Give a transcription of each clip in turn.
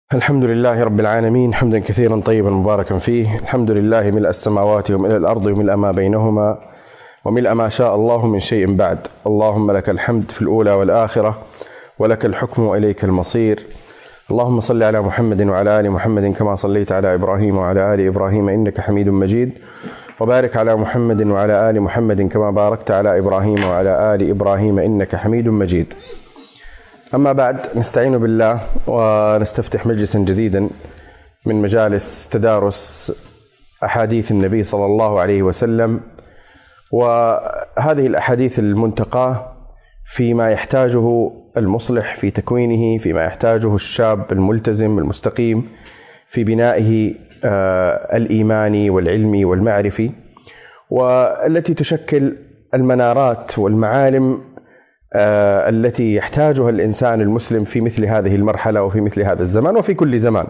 الحمد لله رب العالمين حمدا كثيرا طيبا مباركا فيه. الحمد لله ملء السماوات وملء الأرض وملء ما بينهما وملء ما شاء الله من شيء بعد. اللهم لك الحمد في الأولى والآخرة ولك الحكم وإليك المصير. اللهم صل على محمد وعلى آل محمد كما صليت على إبراهيم وعلى آل إبراهيم إنك حميد مجيد، وبارك على محمد وعلى آل محمد كما باركت على إبراهيم وعلى آل إبراهيم إنك حميد مجيد. أما بعد، نستعين بالله ونستفتح مجلسا جديدا من مجالس تدارس أحاديث النبي صلى الله عليه وسلم، وهذه الأحاديث المنتقاة فيما يحتاجه المصلح في تكوينه، فيما يحتاجه الشاب الملتزم المستقيم في بنائه الإيماني والعلمي والمعرفي، والتي تشكل المنارات والمعالم التي يحتاجها الإنسان المسلم في مثل هذه المرحلة وفي مثل هذا الزمان وفي كل زمان.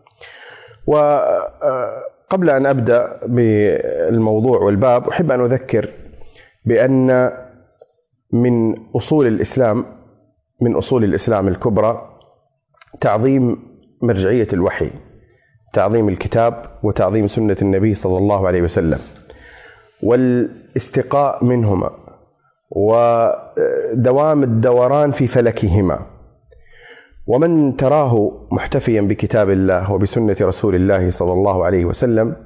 وقبل أن أبدأ بالموضوع والباب، أحب أن أذكر بأن من أصول الإسلام الكبرى تعظيم مرجعية الوحي، تعظيم الكتاب وتعظيم سنة النبي صلى الله عليه وسلم، والاستقاء منهما ودوام الدوران في فلكهما. ومن تراه محتفيا بكتاب الله وبسنة رسول الله صلى الله عليه وسلم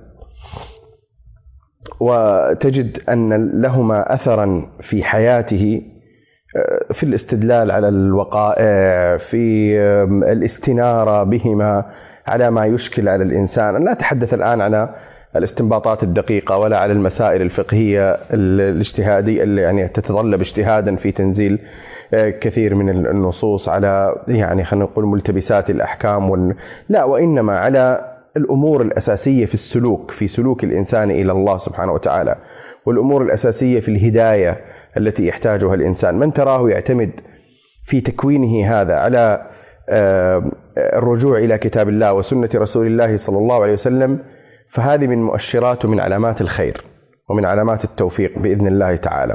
وتجد أن لهما أثرا في حياته، في الاستدلال على الوقائع، في الاستنارة بهما على ما يشكل على الإنسان. أنا لا أتحدث الآن عن الاستنباطات الدقيقة ولا على المسائل الفقهية الاجتهادية اللي يعني تتطلب اجتهادا في تنزيل كثير من النصوص على خلينا نقول ملتبسات الأحكام لا، وإنما على الأمور الأساسية في سلوك الإنسان إلى الله سبحانه وتعالى، والأمور الأساسية في الهداية التي يحتاجها الإنسان. من تراه يعتمد في تكوينه هذا على الرجوع إلى كتاب الله وسنة رسول الله صلى الله عليه وسلم، فهذه من مؤشرات ومن علامات الخير ومن علامات التوفيق بإذن الله تعالى.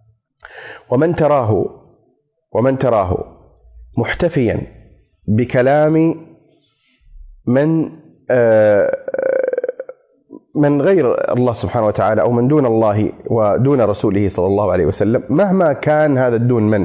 ومن تراه محتفيا بكلام من غير الله سبحانه وتعالى أو من دون الله ودون رسوله صلى الله عليه وسلم، مهما كان هذا الدون، من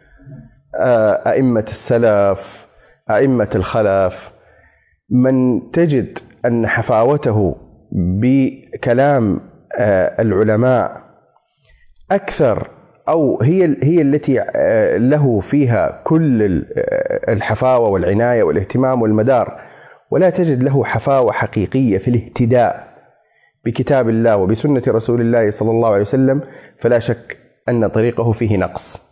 أئمة السلف، أئمة الخلف، من تجد أن حفاوته بكلام العلماء أكثر، أو هي التي له فيها كل الحفاوة والعناية والاهتمام والمدار، ولا تجد له حفاوة حقيقية في الاهتداء بكتاب الله وبسنة رسول الله صلى الله عليه وسلم، فلا شك أن طريقه فيه نقص.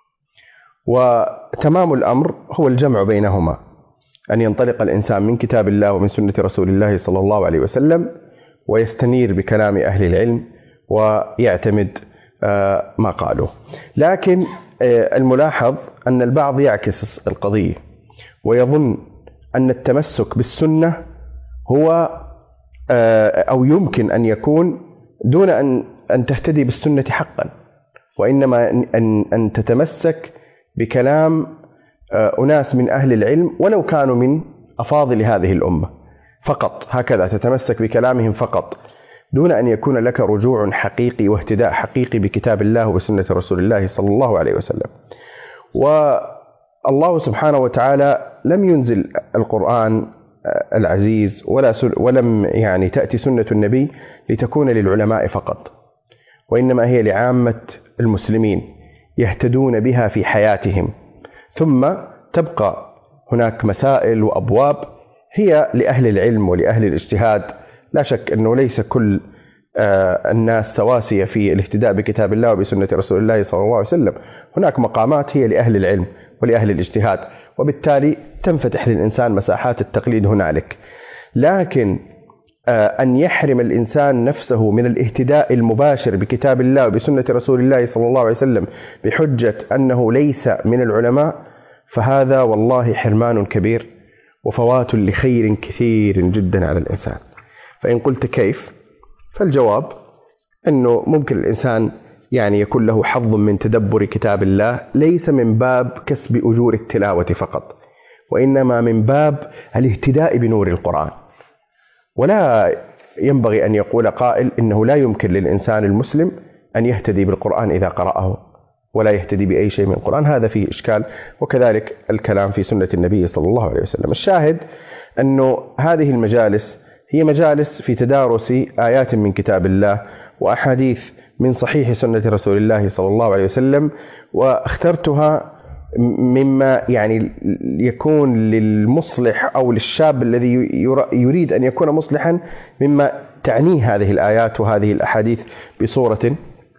وتمام الأمر هو الجمع بينهما، أن ينطلق الإنسان من كتاب الله ومن سنة رسول الله صلى الله عليه وسلم ويستنير بكلام أهل العلم ويعتمد ما قالوه. لكن الملاحظ أن البعض يعكس القضية ويظن أن التمسك بالسنة هو أو يمكن أن يكون دون أن تهتدي بالسنة حقا، وإنما أن تتمسك بكلام أناس من أهل العلم ولو كانوا من أفاضل هذه الأمة فقط، هكذا تتمسك بكلامهم فقط، دون أن يكون لك رجوع حقيقي واهتداء حقيقي بكتاب الله وبسنة رسول الله صلى الله عليه وسلم. والله سبحانه وتعالى لم ينزل القرآن العزيز ولم تأتي سنة النبي لتكون للعلماء فقط، وإنما هي لعامة المسلمين يهتدون بها في حياتهم. ثم تبقى هناك مسائل وأبواب هي لأهل العلم ولأهل الاجتهاد. لا شك أنه ليس كل الناس سواسية في الاهتداء بكتاب الله وبسنة رسول الله صلى الله عليه وسلم، هناك مقامات هي لأهل العلم ولأهل الاجتهاد، وبالتالي تنفتح للإنسان مساحات التقليد هنالك. لكن أن يحرم الإنسان نفسه من الاهتداء المباشر بكتاب الله وبسنة رسول الله صلى الله عليه وسلم بحجة أنه ليس من العلماء، فهذا والله حرمان كبير وفوات لخير كثير جدا على الإنسان. فإن قلت كيف؟ فالجواب أنه ممكن الإنسان يكون له حظ من تدبر كتاب الله، ليس من باب كسب أجور التلاوة فقط، وإنما من باب الاهتداء بنور القرآن. ولا ينبغي أن يقول قائل إنه لا يمكن للإنسان المسلم أن يهتدي بالقرآن إذا قرأه ولا يهتدي بأي شيء من القرآن، هذا فيه إشكال. وكذلك الكلام في سنة النبي صلى الله عليه وسلم. الشاهد أنه هذه المجالس هي مجالس في تدارس آيات من كتاب الله وأحاديث من صحيح سنة رسول الله صلى الله عليه وسلم، واخترتها مما يعني يكون للمصلح أو للشاب الذي يريد أن يكون مصلحا مما تعنيه هذه الآيات وهذه الأحاديث بصورة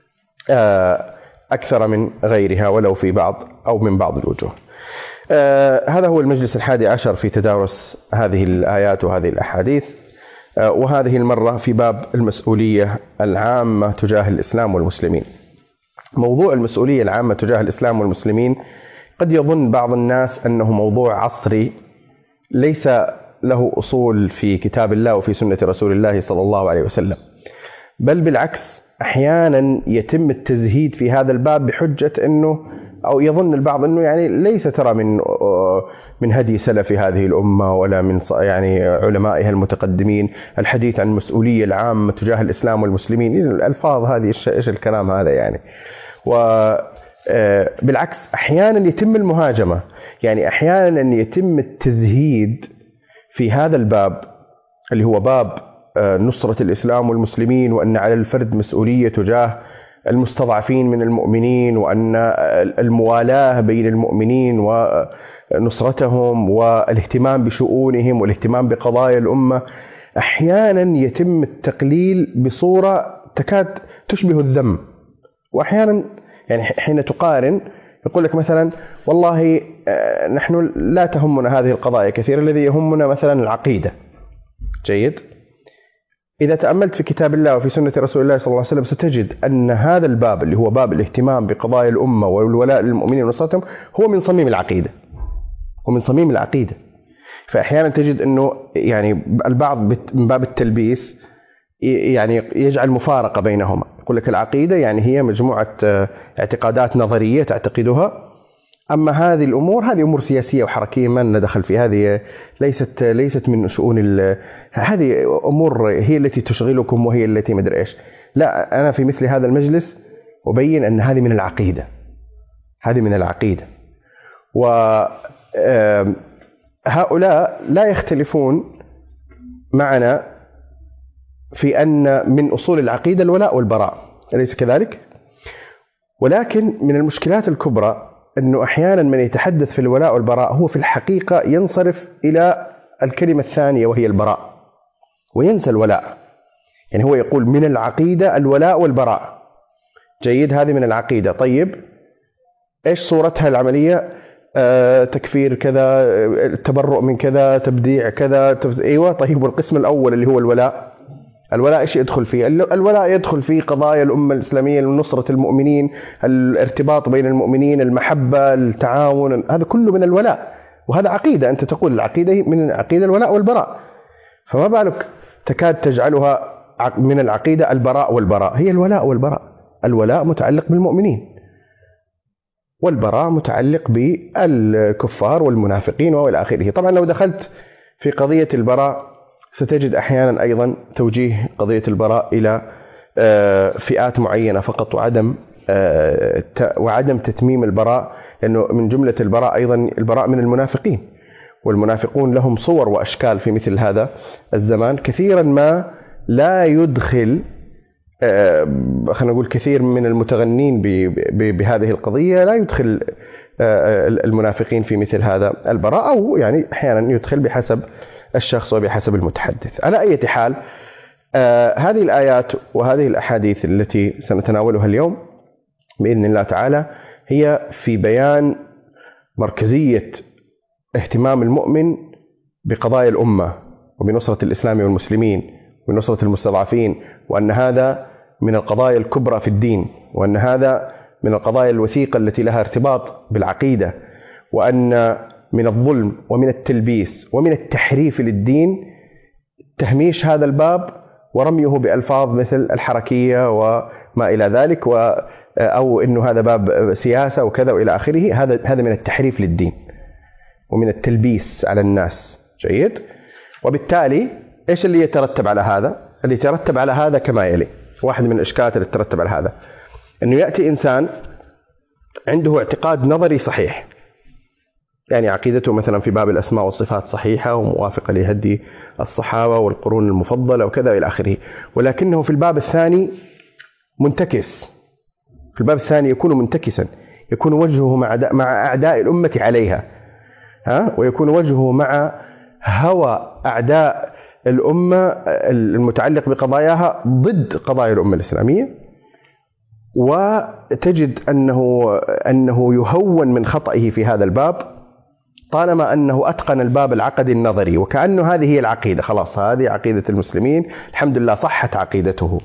أكثر من غيرها ولو في بعض أو من بعض الوجوه. هذا هو المجلس 11 في تدارس هذه الآيات وهذه الأحاديث، وهذه المرة في باب المسؤولية العامة تجاه الإسلام والمسلمين. موضوع المسؤولية العامة تجاه الإسلام والمسلمين قد يظن بعض الناس أنه موضوع عصري ليس له أصول في كتاب الله وفي سنة رسول الله صلى الله عليه وسلم، بل بالعكس أحيانا يتم التزهيد في هذا الباب بحجة أنه أو يظن البعض أنه يعني ليس ترى من هدي سلف هذه الأمة ولا من يعني علمائها المتقدمين الحديث عن المسؤولية العامة تجاه الإسلام والمسلمين. الألفاظ هذه إيش الكلام هذا يعني؟ وبالعكس أحيانا يتم المهاجمة، يعني أحيانا يتم التزهيد في هذا الباب اللي هو باب نصرة الإسلام والمسلمين، وأن على الفرد مسؤولية تجاه المستضعفين من المؤمنين، وأن الموالاة بين المؤمنين ونصرتهم والاهتمام بشؤونهم والاهتمام بقضايا الأمة. أحيانا يتم التقليل بصورة تكاد تشبه الذم، وأحيانا يعني حين تقارن يقول لك مثلا والله نحن لا تهمنا هذه القضايا كثيرا، الذي يهمنا مثلا العقيدة. جيد، إذا تأملت في كتاب الله وفي سنة رسول الله صلى الله عليه وسلم ستجد أن هذا الباب اللي هو باب الاهتمام بقضايا الأمة والولاء للمؤمنين ونصرتهم هو من صميم العقيدة، ومن صميم العقيدة. فأحيانا تجد أنه يعني البعض من باب التلبيس يعني يجعل مفارقة بينهما، يقول لك العقيدة يعني هي مجموعة اعتقادات نظرية تعتقدها، أما هذه الأمور هذه أمور سياسية وحركية ما لنا دخل في هذه، ليست من شؤون هذه أمور هي التي تشغلكم وهي التي مدري إيش. لا، أنا في مثل هذا المجلس أبين أن هذه من العقيدة، هذه من العقيدة. وهؤلاء لا يختلفون معنا في أن من أصول العقيدة الولاء والبراء، أليس كذلك؟ ولكن من المشكلات الكبرى أنه أحيانا من يتحدث في الولاء والبراء هو في الحقيقة ينصرف إلى الكلمة الثانية وهي البراء، وينسى الولاء. يعني هو يقول من العقيدة الولاء والبراء. جيد، هذه من العقيدة. طيب إيش صورتها العملية؟ تكفير كذا، التبرؤ من كذا، تبديع كذا، أيوة. طيب والقسم الأول اللي هو الولاء، الولاء إيش يدخل فيه؟ الولاء يدخل فيه قضايا الأمة الإسلامية، نصرة المؤمنين، الارتباط بين المؤمنين، المحبة، التعاون، هذا كله من الولاء، وهذا عقيدة. أنت تقول العقيدة من عقيدة الولاء والبراء، فما بالك تكاد تجعلها من العقيدة البراء والبراء. هي الولاء والبراء، الولاء متعلق بالمؤمنين والبراء متعلق بالكفار والمنافقين وإلى آخره. طبعا لو دخلت في قضية البراء ستجد أحيانا أيضا توجيه قضية البراء إلى فئات معينة فقط، وعدم تتميم البراء، لأنه من جملة البراء أيضا البراء من المنافقين، والمنافقون لهم صور وأشكال في مثل هذا الزمان. كثيرا ما لا يدخل خلينا نقول كثير من المتغنين بهذه القضية لا يدخل المنافقين في مثل هذا البراء، أو يعني أحيانا يدخل بحسب الشخص وبحسب المتحدث. على أي حال هذه الآيات وهذه الأحاديث التي سنتناولها اليوم بإذن الله تعالى هي في بيان مركزية اهتمام المؤمن بقضايا الأمة وبنصرة الإسلام والمسلمين ونصرة المستضعفين، وأن هذا من القضايا الكبرى في الدين، وأن هذا من القضايا الوثيقة التي لها ارتباط بالعقيدة، وأن من الظلم ومن التلبيس ومن التحريف للدين تهميش هذا الباب ورميه بألفاظ مثل الحركية وما إلى ذلك، أو إنه هذا باب سياسة وكذا وإلى آخره. هذا من التحريف للدين. ومن التلبيس على الناس. جيد. وبالتالي إيش اللي يترتب على هذا؟ اللي يترتب على هذا كما يلي. واحد من الإشكالات اللي تترتب على هذا أنه يأتي إنسان عنده اعتقاد نظري صحيح، يعني عقيدته مثلا في باب الأسماء والصفات صحيحة وموافقة لهدي الصحابة والقرون المفضلة وكذا إلى آخره، ولكنه في الباب الثاني منتكس. في الباب الثاني يكون منتكسا، يكون وجهه مع أعداء الأمة عليها، ويكون وجهه مع هوى أعداء الأمة المتعلق بقضاياها ضد قضايا الأمة الإسلامية. وتجد أنه يهون من خطئه في هذا الباب طالما أنه أتقن الباب العقدي النظري، وكأنه هذه هي العقيدة، خلاص هذه عقيدة المسلمين، الحمد لله صحت عقيدته.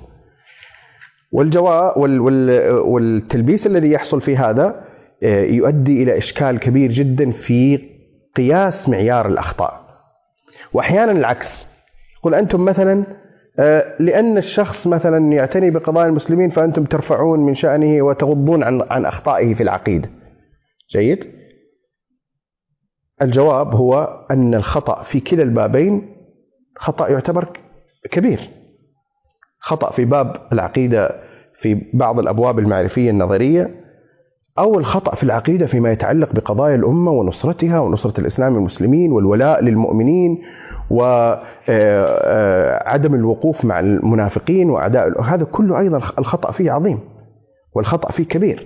والتلبيس الذي يحصل في هذا يؤدي إلى إشكال كبير جدا في قياس معيار الأخطاء. وأحيانا العكس، يقول أنتم مثلا لأن الشخص مثلا يعتني بقضايا المسلمين فأنتم ترفعون من شأنه وتغضون عن أخطائه في العقيدة. جيد. الجواب هو أن الخطأ في كلا البابين خطأ يعتبر كبير. خطأ في باب العقيدة في بعض الأبواب المعرفية النظرية، أو الخطأ في العقيدة فيما يتعلق بقضايا الأمة ونصرتها ونصرة الإسلام والمسلمين والولاء للمؤمنين وعدم الوقوف مع المنافقين وأعداء، هذا كله أيضا الخطأ فيه عظيم والخطأ فيه كبير.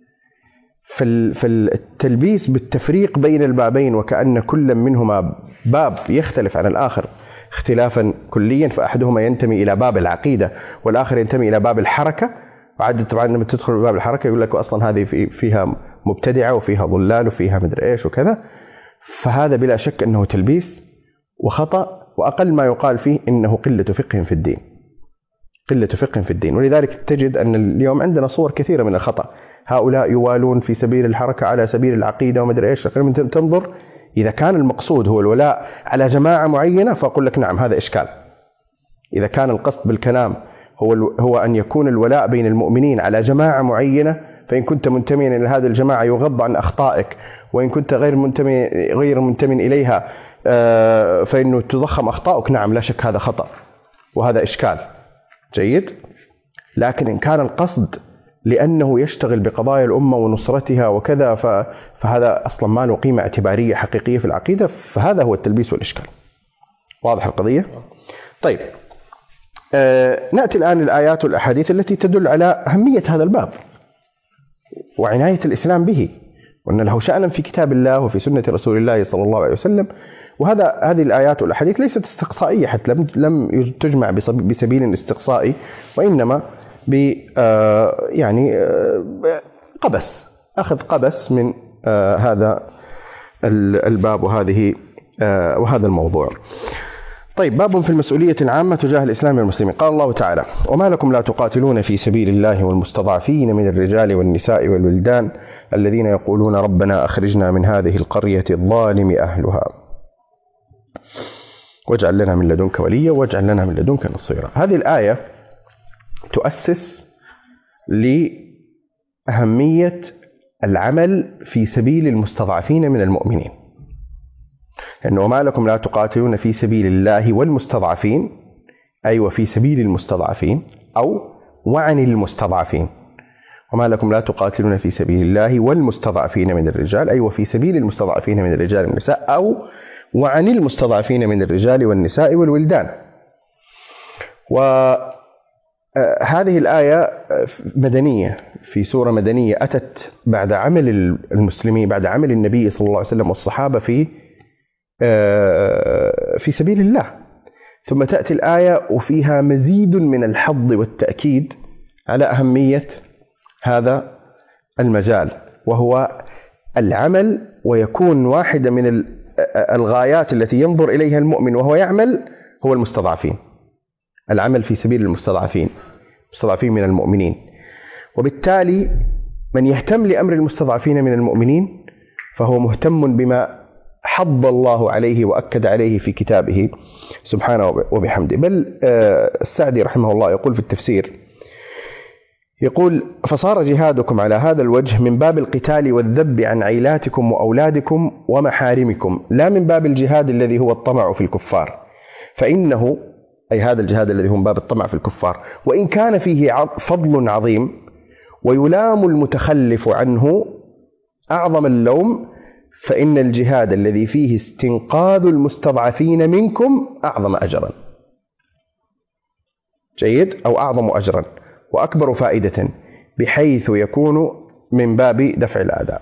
فالتلبيس بالتفريق بين البابين وكأن كل منهما باب يختلف عن الآخر اختلافا كليا، فأحدهما ينتمي إلى باب العقيدة والآخر ينتمي إلى باب الحركة. وعادة طبعا لما تدخل باب الحركة يقول لك أصلا هذه فيها مبتدعة وفيها ضلال وفيها مدري إيش وكذا. فهذا بلا شك أنه تلبيس وخطأ، وأقل ما يقال فيه إنه قلة فقه في الدين، قلة فقه في الدين. ولذلك تجد أن اليوم عندنا صور كثيرة من الخطأ، هؤلاء يوالون في سبيل الحركة على سبيل العقيدة ومدري إيش. تنظر إذا كان المقصود هو الولاء على جماعة معينة فأقول لك نعم هذا إشكال. إذا كان القصد بالكلام هو أن يكون الولاء بين المؤمنين على جماعة معينة، فإن كنت منتميا إلى هذه الجماعة يغض عن أخطائك، وإن كنت غير منتمي إليها فإنه تضخم أخطائك، نعم لا شك هذا خطأ وهذا إشكال. جيد. لكن إن كان القصد لأنه يشتغل بقضايا الأمة ونصرتها وكذا فهذا أصلا ما له قيمة اعتبارية حقيقية في العقيدة، فهذا هو التلبيس والإشكال. واضح القضية؟ طيب نأتي الآن للآيات والأحاديث التي تدل على أهمية هذا الباب وعناية الإسلام به، وأن له شأنا في كتاب الله وفي سنة رسول الله صلى الله عليه وسلم. هذه الآيات والأحاديث ليست استقصائية، حتى لم تجمع بسبيل استقصائي، وإنما يعني قبس، أخذ قبس من هذا الباب وهذا الموضوع. طيب، باب في المسؤولية العامة تجاه الإسلام والمسلمين. قال الله تعالى: وما لكم لا تقاتلون في سبيل الله والمستضعفين من الرجال والنساء والولدان الذين يقولون ربنا أخرجنا من هذه القرية الظالم أهلها واجعل لنا من لدنك وليا واجعل لنا من لدنك نصيرا. هذه الآية تؤسس لأهمية العمل في سبيل المستضعفين من المؤمنين، لأنه وما لكم لا تقاتلون في سبيل الله والمستضعفين، أي وفي سبيل المستضعفين، أو وعن المستضعفين. وما لكم لا تقاتلون في سبيل الله والمستضعفين من الرجال، أي وفي سبيل المستضعفين من الرجال والنساء، أو وعن المستضعفين من الرجال والنساء والولدان. وهذه الآية مدنية، في سورة مدنية أتت بعد عمل المسلمين، بعد عمل النبي صلى الله عليه وسلم والصحابة في سبيل الله. ثم تأتي الآية وفيها مزيد من الحض والتأكيد على أهمية هذا المجال، وهو العمل، ويكون واحدة من الغايات التي ينظر إليها المؤمن وهو يعمل هو المستضعفين، العمل في سبيل المستضعفين من المؤمنين. وبالتالي من يهتم لأمر المستضعفين من المؤمنين فهو مهتم بما حض الله عليه وأكد عليه في كتابه سبحانه وبحمده. بل السعدي رحمه الله يقول في التفسير: يقول: فصار جهادكم على هذا الوجه من باب القتال والذب عن عيلاتكم وأولادكم ومحارمكم، لا من باب الجهاد الذي هو الطمع في الكفار، فإنه أي هذا الجهاد الذي هو من باب الطمع في الكفار وإن كان فيه فضل عظيم ويلام المتخلف عنه أعظم اللوم، فإن الجهاد الذي فيه استنقاذ المستضعفين منكم أعظم أجرا. جيد، أو أعظم أجرا وأكبر فائدة، بحيث يكون من باب دفع الأعداء.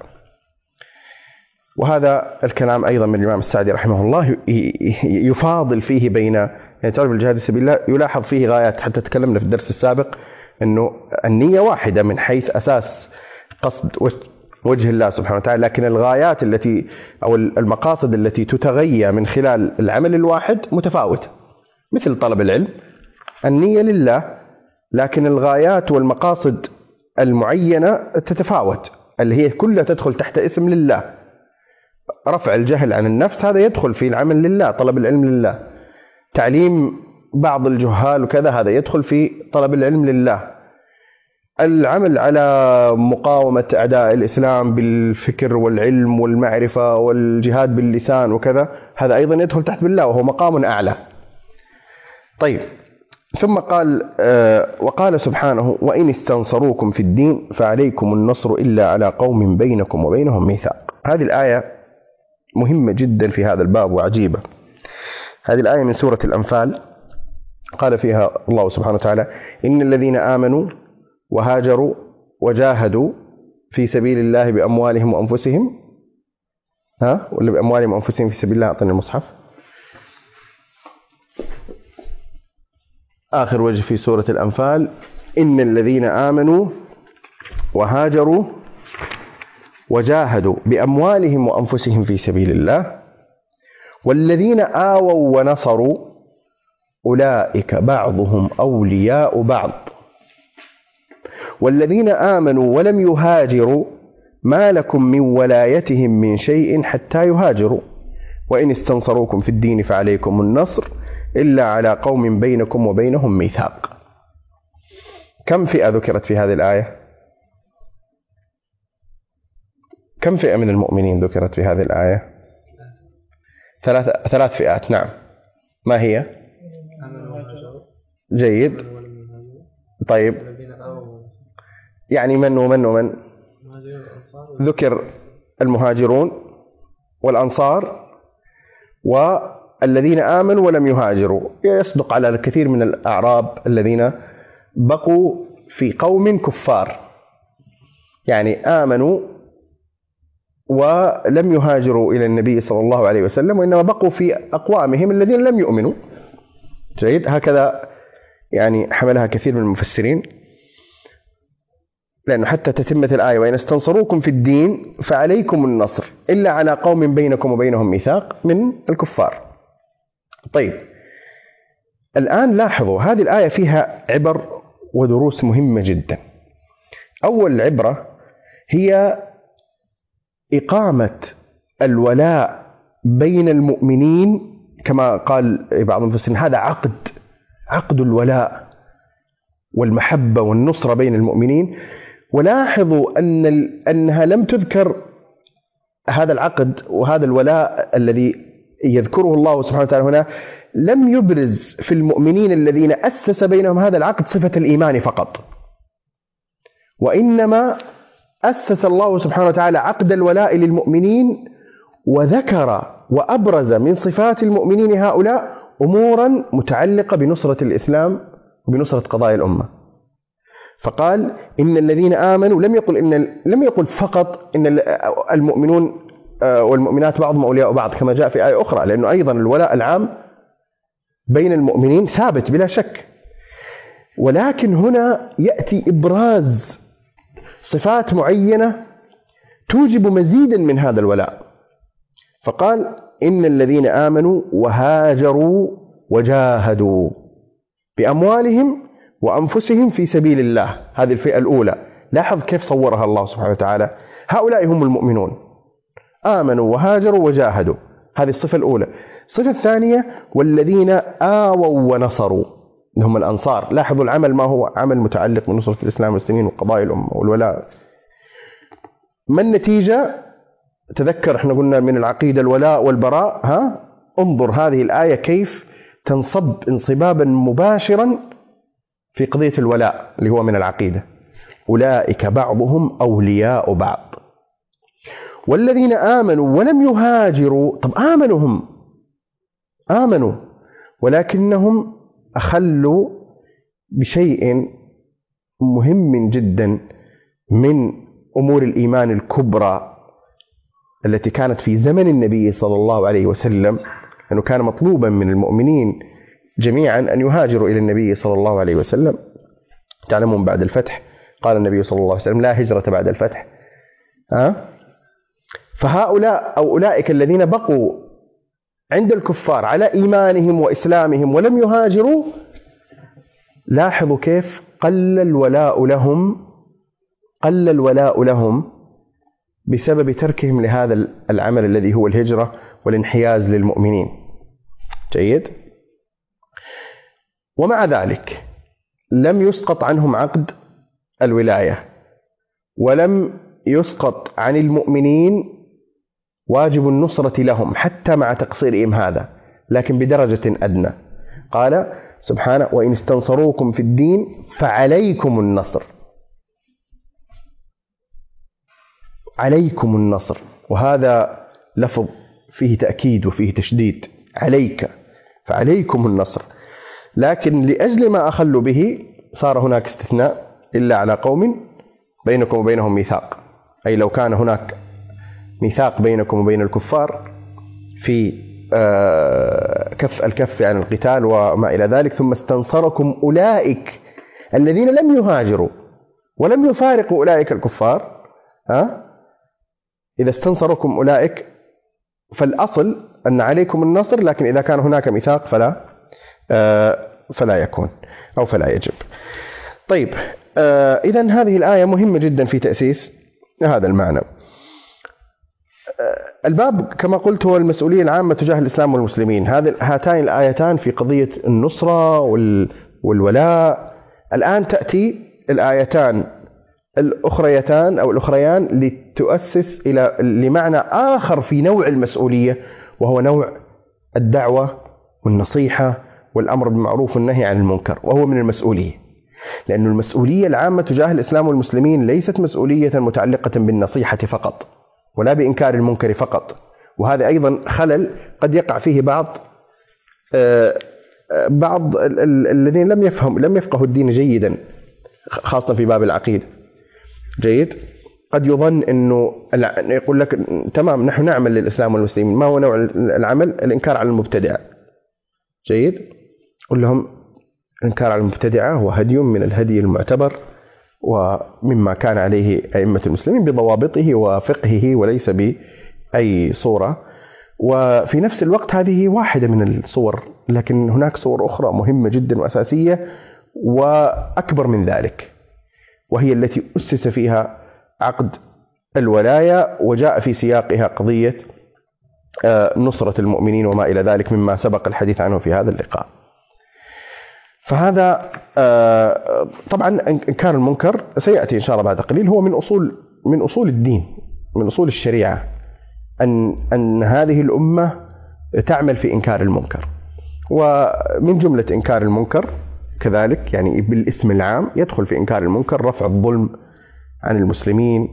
وهذا الكلام أيضا من الإمام السعدي رحمه الله يفاضل فيه بين، يعني تعرف الجهاد في سبيل الله يلاحظ فيه غايات، حتى تكلمنا في الدرس السابق أنه النية واحدة من حيث أساس قصد وجه الله سبحانه وتعالى، لكن الغايات التي أو المقاصد التي تتغيى من خلال العمل الواحد متفاوتة. مثل طلب العلم، النية لله، لكن الغايات والمقاصد المعينة تتفاوت، اللي هي كلها تدخل تحت اسم لله. رفع الجهل عن النفس هذا يدخل في العمل لله، طلب العلم لله. تعليم بعض الجهال وكذا هذا يدخل في طلب العلم لله. العمل على مقاومة أعداء الإسلام بالفكر والعلم والمعرفة والجهاد باللسان وكذا هذا أيضا يدخل تحت بالله وهو مقام أعلى. طيب، ثم قال وقال سبحانه: وإن استنصروكم في الدين فعليكم النصر إلا على قوم بينكم وبينهم ميثاق. هذه الآية مهمة جدا في هذا الباب وعجيبة. هذه الآية من سورة الأنفال، قال فيها الله سبحانه وتعالى: إن الذين آمنوا وهاجروا وجاهدوا في سبيل الله بأموالهم وأنفسهم، ولا بأموالهم وأنفسهم في سبيل الله، أعطني المصحف، آخر وجه في سورة الأنفال: إن الذين آمنوا وهاجروا وجاهدوا بأموالهم وأنفسهم في سبيل الله والذين آووا ونصروا أولئك بعضهم أولياء بعض والذين آمنوا ولم يهاجروا ما لكم من ولايتهم من شيء حتى يهاجروا وإن استنصروكم في الدين فعليكم النصر إلا على قوم بينكم وبينهم ميثاق. كم فئة ذكرت في هذه الآية؟ كم فئة من المؤمنين ذكرت في هذه الآية؟ ثلاث فئات. نعم. ما هي؟ جيد. طيب، يعني من ومن ذكر؟ المهاجرون والأنصار والذين آمنوا ولم يهاجروا. يصدق على الكثير من الأعراب الذين بقوا في قوم كفار، يعني آمنوا ولم يهاجروا إلى النبي صلى الله عليه وسلم، وإنما بقوا في أقوامهم الذين لم يؤمنوا. جيد، هكذا يعني حملها كثير من المفسرين، لأنه حتى تتمة الآية: وإن استنصروكم في الدين فعليكم النصر إلا على قوم بينكم وبينهم ميثاق من الكفار. طيب، الآن لاحظوا هذه الآية فيها عبر ودروس مهمة جدا. أول عبرة هي إقامة الولاء بين المؤمنين، كما قال بعض المفسرين هذا عقد الولاء والمحبة والنصرة بين المؤمنين. ولاحظوا أنها لم تذكر هذا العقد وهذا الولاء الذي يذكره الله سبحانه وتعالى هنا، لم يبرز في المؤمنين الذين أسس بينهم هذا العقد صفة الإيمان فقط، وإنما أسس الله سبحانه وتعالى عقد الولاء للمؤمنين وذكر وأبرز من صفات المؤمنين هؤلاء أمورا متعلقة بنصرة الإسلام وبنصرة قضايا الأمة. فقال: إن الذين آمنوا، لم يقل فقط إن المؤمنون والمؤمنات بعضهم أولياء بعض كما جاء في آية أخرى، لأنه أيضا الولاء العام بين المؤمنين ثابت بلا شك، ولكن هنا يأتي إبراز صفات معينة توجب مزيدا من هذا الولاء. فقال: إن الذين آمنوا وهاجروا وجاهدوا بأموالهم وأنفسهم في سبيل الله. هذه الفئة الأولى. لاحظ كيف صورها الله سبحانه وتعالى. هؤلاء هم المؤمنون، آمنوا وهاجروا وجاهدوا، هذه الصفة الأولى. الصفة الثانية: والذين آووا ونصروا. اللي هم الأنصار. لاحظوا العمل ما هو عمل متعلق بنصرة الإسلام والمسلمين وقضاء الأمة والولاء. ما النتيجة؟ تذكر احنا قلنا من العقيدة الولاء والبراء. انظر هذه الآية كيف تنصب انصبابا مباشرا في قضية الولاء اللي هو من العقيدة. أولئك بعضهم أولياء بعض والذين آمنوا ولم يهاجروا. طب آمنوا ولكنهم أخلوا بشيء مهم جدا من أمور الإيمان الكبرى التي كانت في زمن النبي صلى الله عليه وسلم، أنه كان مطلوبا من المؤمنين جميعا أن يهاجروا إلى النبي صلى الله عليه وسلم. تعلمون بعد الفتح قال النبي صلى الله عليه وسلم لا هجرة بعد الفتح. فهؤلاء أو أولئك الذين بقوا عند الكفار على إيمانهم وإسلامهم ولم يهاجروا، لاحظوا كيف قل الولاء لهم بسبب تركهم لهذا العمل الذي هو الهجرة والانحياز للمؤمنين. جيد. ومع ذلك لم يسقط عنهم عقد الولاية ولم يسقط عن المؤمنين واجب النصرة لهم حتى مع تقصيرهم هذا، لكن بدرجة أدنى. قال سبحانه وإن استنصروكم في الدين فعليكم النصر. عليكم النصر، وهذا لفظ فيه تأكيد وفيه تشديد. عليك، فعليكم النصر. لكن لأجل ما أخلوا به صار هناك استثناء إلا على قوم بينكم وبينهم ميثاق. أي لو كان هناك ميثاق بينكم وبين الكفار في الكف عن القتال وما إلى ذلك، ثم استنصركم أولئك الذين لم يهاجروا ولم يفارقوا أولئك الكفار، إذا استنصركم أولئك فالأصل أن عليكم النصر، لكن إذا كان هناك ميثاق فلا يكون أو فلا يجب. طيب، إذن هذه الآية مهمة جدا في تأسيس هذا المعنى. الباب كما قلت هو المسؤولية العامة تجاه الإسلام والمسلمين. هاتان الآيتان في قضية النصرة والولاء. الآن تأتي الآيتان الأخريتان أو الأخريان لتؤسس لمعنى آخر في نوع المسؤولية، وهو نوع الدعوة والنصيحة والأمر بالمعروف والنهي عن المنكر، وهو من المسؤولية. لأن المسؤولية العامة تجاه الإسلام والمسلمين ليست مسؤولية متعلقة بالنصيحة فقط ولا بإنكار المنكر فقط، وهذا أيضا خلل قد يقع فيه بعض الذين لم يفقهوا الدين جيدا، خاصة في باب العقيدة. جيد. قد يظن أنه يقول لك تمام نحن نعمل للإسلام والمسلمين، ما هو نوع العمل؟ الإنكار على المبتدعة. جيد. قل لهم الإنكار على المبتدعة هو هدي من الهدي المعتبر ومما كان عليه أئمة المسلمين بضوابطه وفقهه وليس بأي صورة. وفي نفس الوقت هذه واحدة من الصور، لكن هناك صور أخرى مهمة جدا وأساسية وأكبر من ذلك، وهي التي أسس فيها عقد الولاية وجاء في سياقها قضية نصرة المؤمنين وما إلى ذلك مما سبق الحديث عنه في هذا اللقاء. فهذا طبعا إنكار المنكر سيأتي إن شاء الله بعد قليل، هو من أصول الدين، من أصول الشريعة، أن هذه الأمة تعمل في إنكار المنكر. ومن جملة إنكار المنكر كذلك يعني بالاسم العام يدخل في إنكار المنكر رفع الظلم عن المسلمين،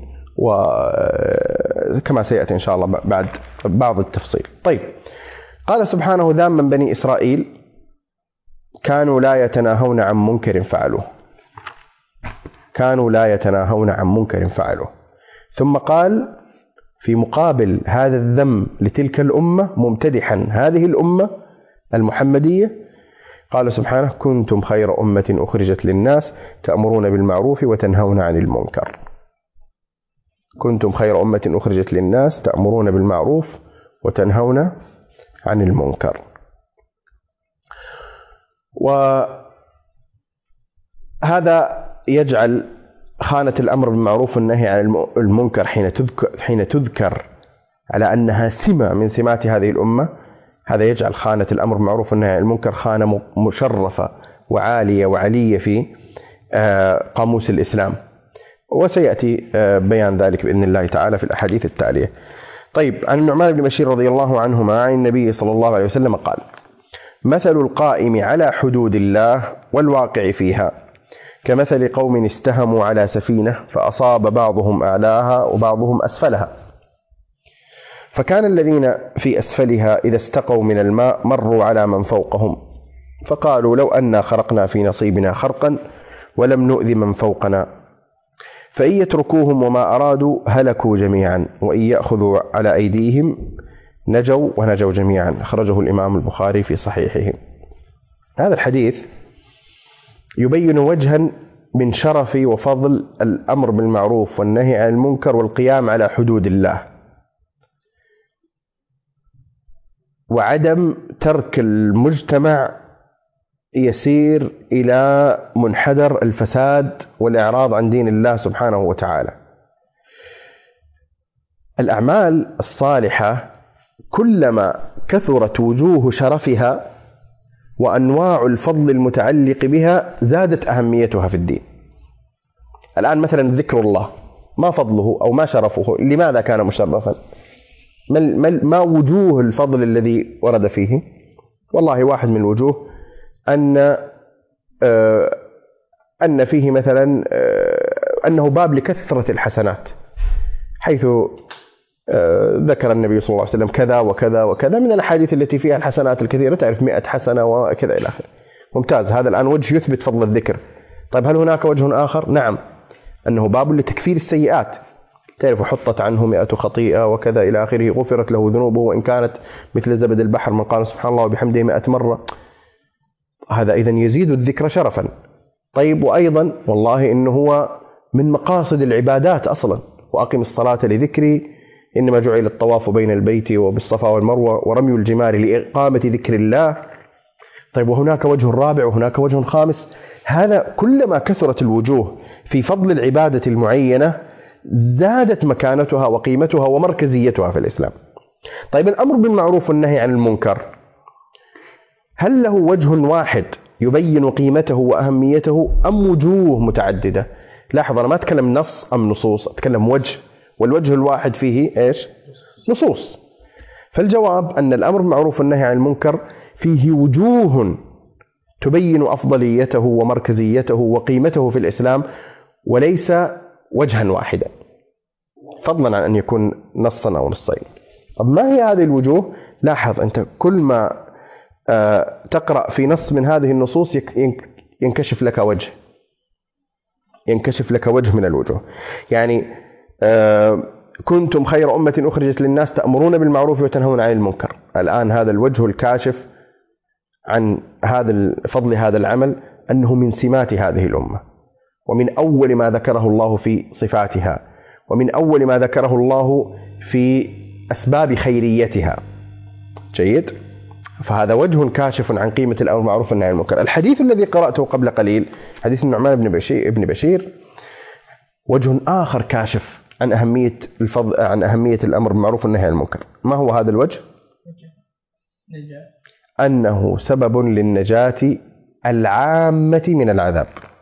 وكما سيأتي إن شاء الله بعد بعض التفصيل. طيب، قال سبحانه ذاما بني إسرائيل كانوا لا يتناهون عن منكر فعلوه. كانوا لا يتناهون عن منكر فعلوه. ثم قال في مقابل هذا الذم لتلك الأمة ممتدحا هذه الأمة المحمدية، قال سبحانه كنتم خير أمة أخرجت للناس تأمرون بالمعروف وتنهون عن المنكر. كنتم خير أمة أخرجت للناس تأمرون بالمعروف وتنهون عن المنكر. وهذا يجعل خانة الأمر بالمعروف والنهي عن المنكر حين تذكر على أنها سمة من سمات هذه الأمة، هذا يجعل خانة الأمر بالمعروف والنهي عن المنكر خانة مشرفة وعالية وعلية في قاموس الإسلام، وسيأتي بيان ذلك بإذن الله تعالى في الأحاديث التالية. طيب، عن النعمان بن بشير رضي الله عنهما عن النبي صلى الله عليه وسلم قال: مثل القائم على حدود الله والواقع فيها كمثل قوم استهموا على سفينة فأصاب بعضهم أعلاها وبعضهم أسفلها، فكان الذين في أسفلها إذا استقوا من الماء مروا على من فوقهم فقالوا: لو أنا خرقنا في نصيبنا خرقا ولم نؤذ من فوقنا، فإن يتركوهم وما أرادوا هلكوا جميعا، وإن يأخذوا على أيديهم نجوا ونجوا جميعا. أخرجه الإمام البخاري في صحيحه. هذا الحديث يبين وجها من شرف وفضل الأمر بالمعروف والنهي عن المنكر والقيام على حدود الله، وعدم ترك المجتمع يسير إلى منحدر الفساد والإعراض عن دين الله سبحانه وتعالى. الأعمال الصالحة كلما كثرت وجوه شرفها وأنواع الفضل المتعلق بها زادت أهميتها في الدين. الآن مثلا ذكر الله، ما فضله أو ما شرفه؟ لماذا كان مشرفا؟ ما وجوه الفضل الذي ورد فيه؟ والله واحد من الوجوه أن فيه مثلا أنه باب لكثرة الحسنات، حيث ذكر النبي صلى الله عليه وسلم كذا وكذا وكذا من الأحاديث التي فيها الحسنات الكثيرة، تعرف 100 حسنة وكذا إلى آخره. ممتاز، هذا الآن وجه يثبت فضل الذكر. طيب، هل هناك وجه آخر؟ نعم، أنه باب لتكفير السيئات، تعرف حطت عنه 100 خطيئة وكذا إلى آخره، غفرت له ذنوبه وإن كانت مثل زبد البحر، من قال سبحان الله وبحمده 100 مرة. هذا إذن يزيد الذكر شرفا. طيب، وأيضا والله إنه هو من مقاصد العبادات أصلا، وأقم الصلاة لذكري، إنما جعل الطواف بين البيت وبالصفا والمروة ورمي الجمار لإقامة ذكر الله. طيب، وهناك وجه رابع وهناك وجه خامس. هذا كلما كثرت الوجوه في فضل العبادة المعينة زادت مكانتها وقيمتها ومركزيتها في الإسلام. طيب، الأمر بالمعروف والنهي عن المنكر هل له وجه واحد يبين قيمته وأهميته أم وجوه متعددة؟ لاحظ، أنا ما أتكلم نص أم نصوص، أتكلم وجه، والوجه الواحد فيه إيش؟ نصوص. فالجواب أن الأمر بالمعروف والنهي عن المنكر فيه وجوه تبين أفضليته ومركزيته وقيمته في الإسلام، وليس وجها واحدا، فضلا عن أن يكون نصا أو نصين. طب ما هي هذه الوجوه؟ لاحظ أنت، كل ما تقرأ في نص من هذه النصوص ينكشف لك وجه، ينكشف لك وجه من الوجوه. يعني كنتم خير أمة أخرجت للناس تأمرون بالمعروف وتنهون عن المنكر. الآن هذا الوجه الكاشف عن هذا فضل هذا العمل أنه من سمات هذه الأمة، ومن أول ما ذكره الله في صفاتها، ومن أول ما ذكره الله في أسباب خيريتها. جيد؟ فهذا وجه كاشف عن قيمة الأمر بالمعروف والنهي عن المنكر. الحديث الذي قرأته قبل قليل، حديث النعمان بن بشير، وجه آخر كاشف عن أهمية الأمر بالمعروف والنهي عن المنكر. ما هو هذا الوجه؟ أنه سبب للنجاة العامة من العذاب.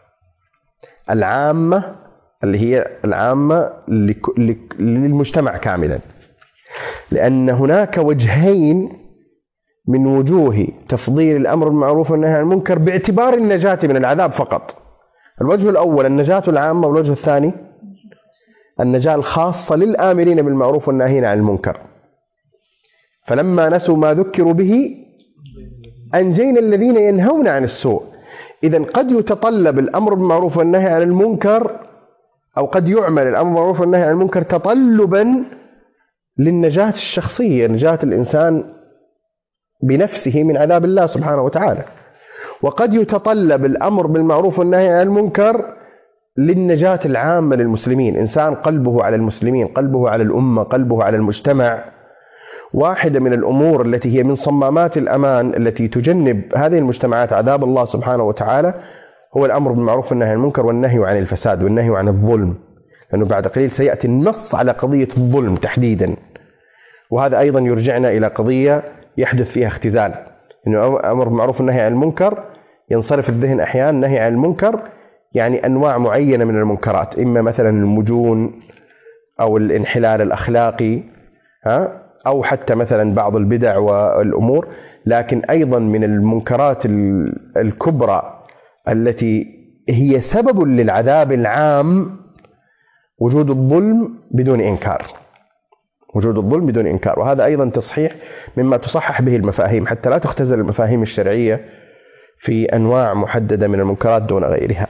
العامة اللي هي العامة للمجتمع كاملا، لأن هناك وجهين من وجوه تفضيل الأمر بالمعروف والنهي عن المنكر باعتبار النجاة من العذاب فقط. الوجه الأول النجاة العامة، والوجه الثاني النجاة الخاصة للآمرين بالمعروف والناهين عن المنكر. فلما نسوا ما ذكروا به أنجينا الذين ينهون عن السوء. إذن قد يتطلب الأمر بالمعروف والنهي عن المنكر، أو قد يعمل الأمر بالمعروف والنهي عن المنكر تطلبا للنجاة الشخصية، نجاة الإنسان بنفسه من عذاب الله سبحانه وتعالى. وقد يتطلب الأمر بالمعروف والنهي عن المنكر للنجاة العامة للمسلمين، إنسان قلبه على المسلمين، قلبه على الأمة، قلبه على المجتمع. واحدة من الأمور التي هي من صمامات الأمان التي تجنب هذه المجتمعات عذاب الله سبحانه وتعالى هو الأمر بالمعروف والنهي عن المنكر، والنهي عن الفساد، والنهي عن الظلم، لأنه بعد قليل سيأتي النص على قضية الظلم تحديدا. وهذا أيضا يرجعنا إلى قضية يحدث فيها اختزال، إنه أمر بالمعروف والنهي عن المنكر ينصرف الذهن أحيانا. نهي عن المنكر يعني أنواع معينة من المنكرات، إما مثلا المجون أو الانحلال الأخلاقي، أو حتى مثلا بعض البدع والأمور. لكن أيضا من المنكرات الكبرى التي هي سبب للعذاب العام وجود الظلم بدون إنكار. وجود الظلم بدون إنكار، وهذا أيضا تصحيح مما تصحح به المفاهيم حتى لا تختزل المفاهيم الشرعية في أنواع محددة من المنكرات دون غيرها.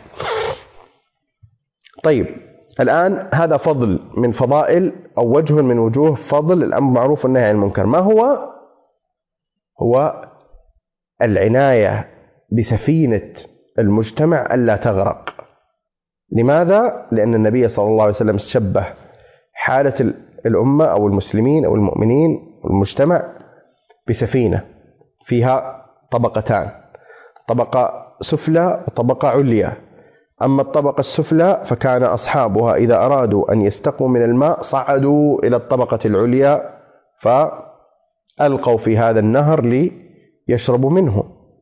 طيب، الآن هذا فضل من فضائل أو وجه من وجوه فضل الأمر بالمعروف والنهي عن المنكر. ما هو؟ هو العناية بسفينة المجتمع ألا تغرق. لماذا؟ لأن النبي صلى الله عليه وسلم شبه حالة الأمة أو المسلمين أو المؤمنين والمجتمع بسفينة فيها طبقتان، طبقة سفلى وطبقة عليا. أما الطبقة السفلى فكان أصحابها إذا أرادوا أن يستقوا من الماء صعدوا إلى الطبقة العليا فألقوا في هذا النهر ليشربوا منه،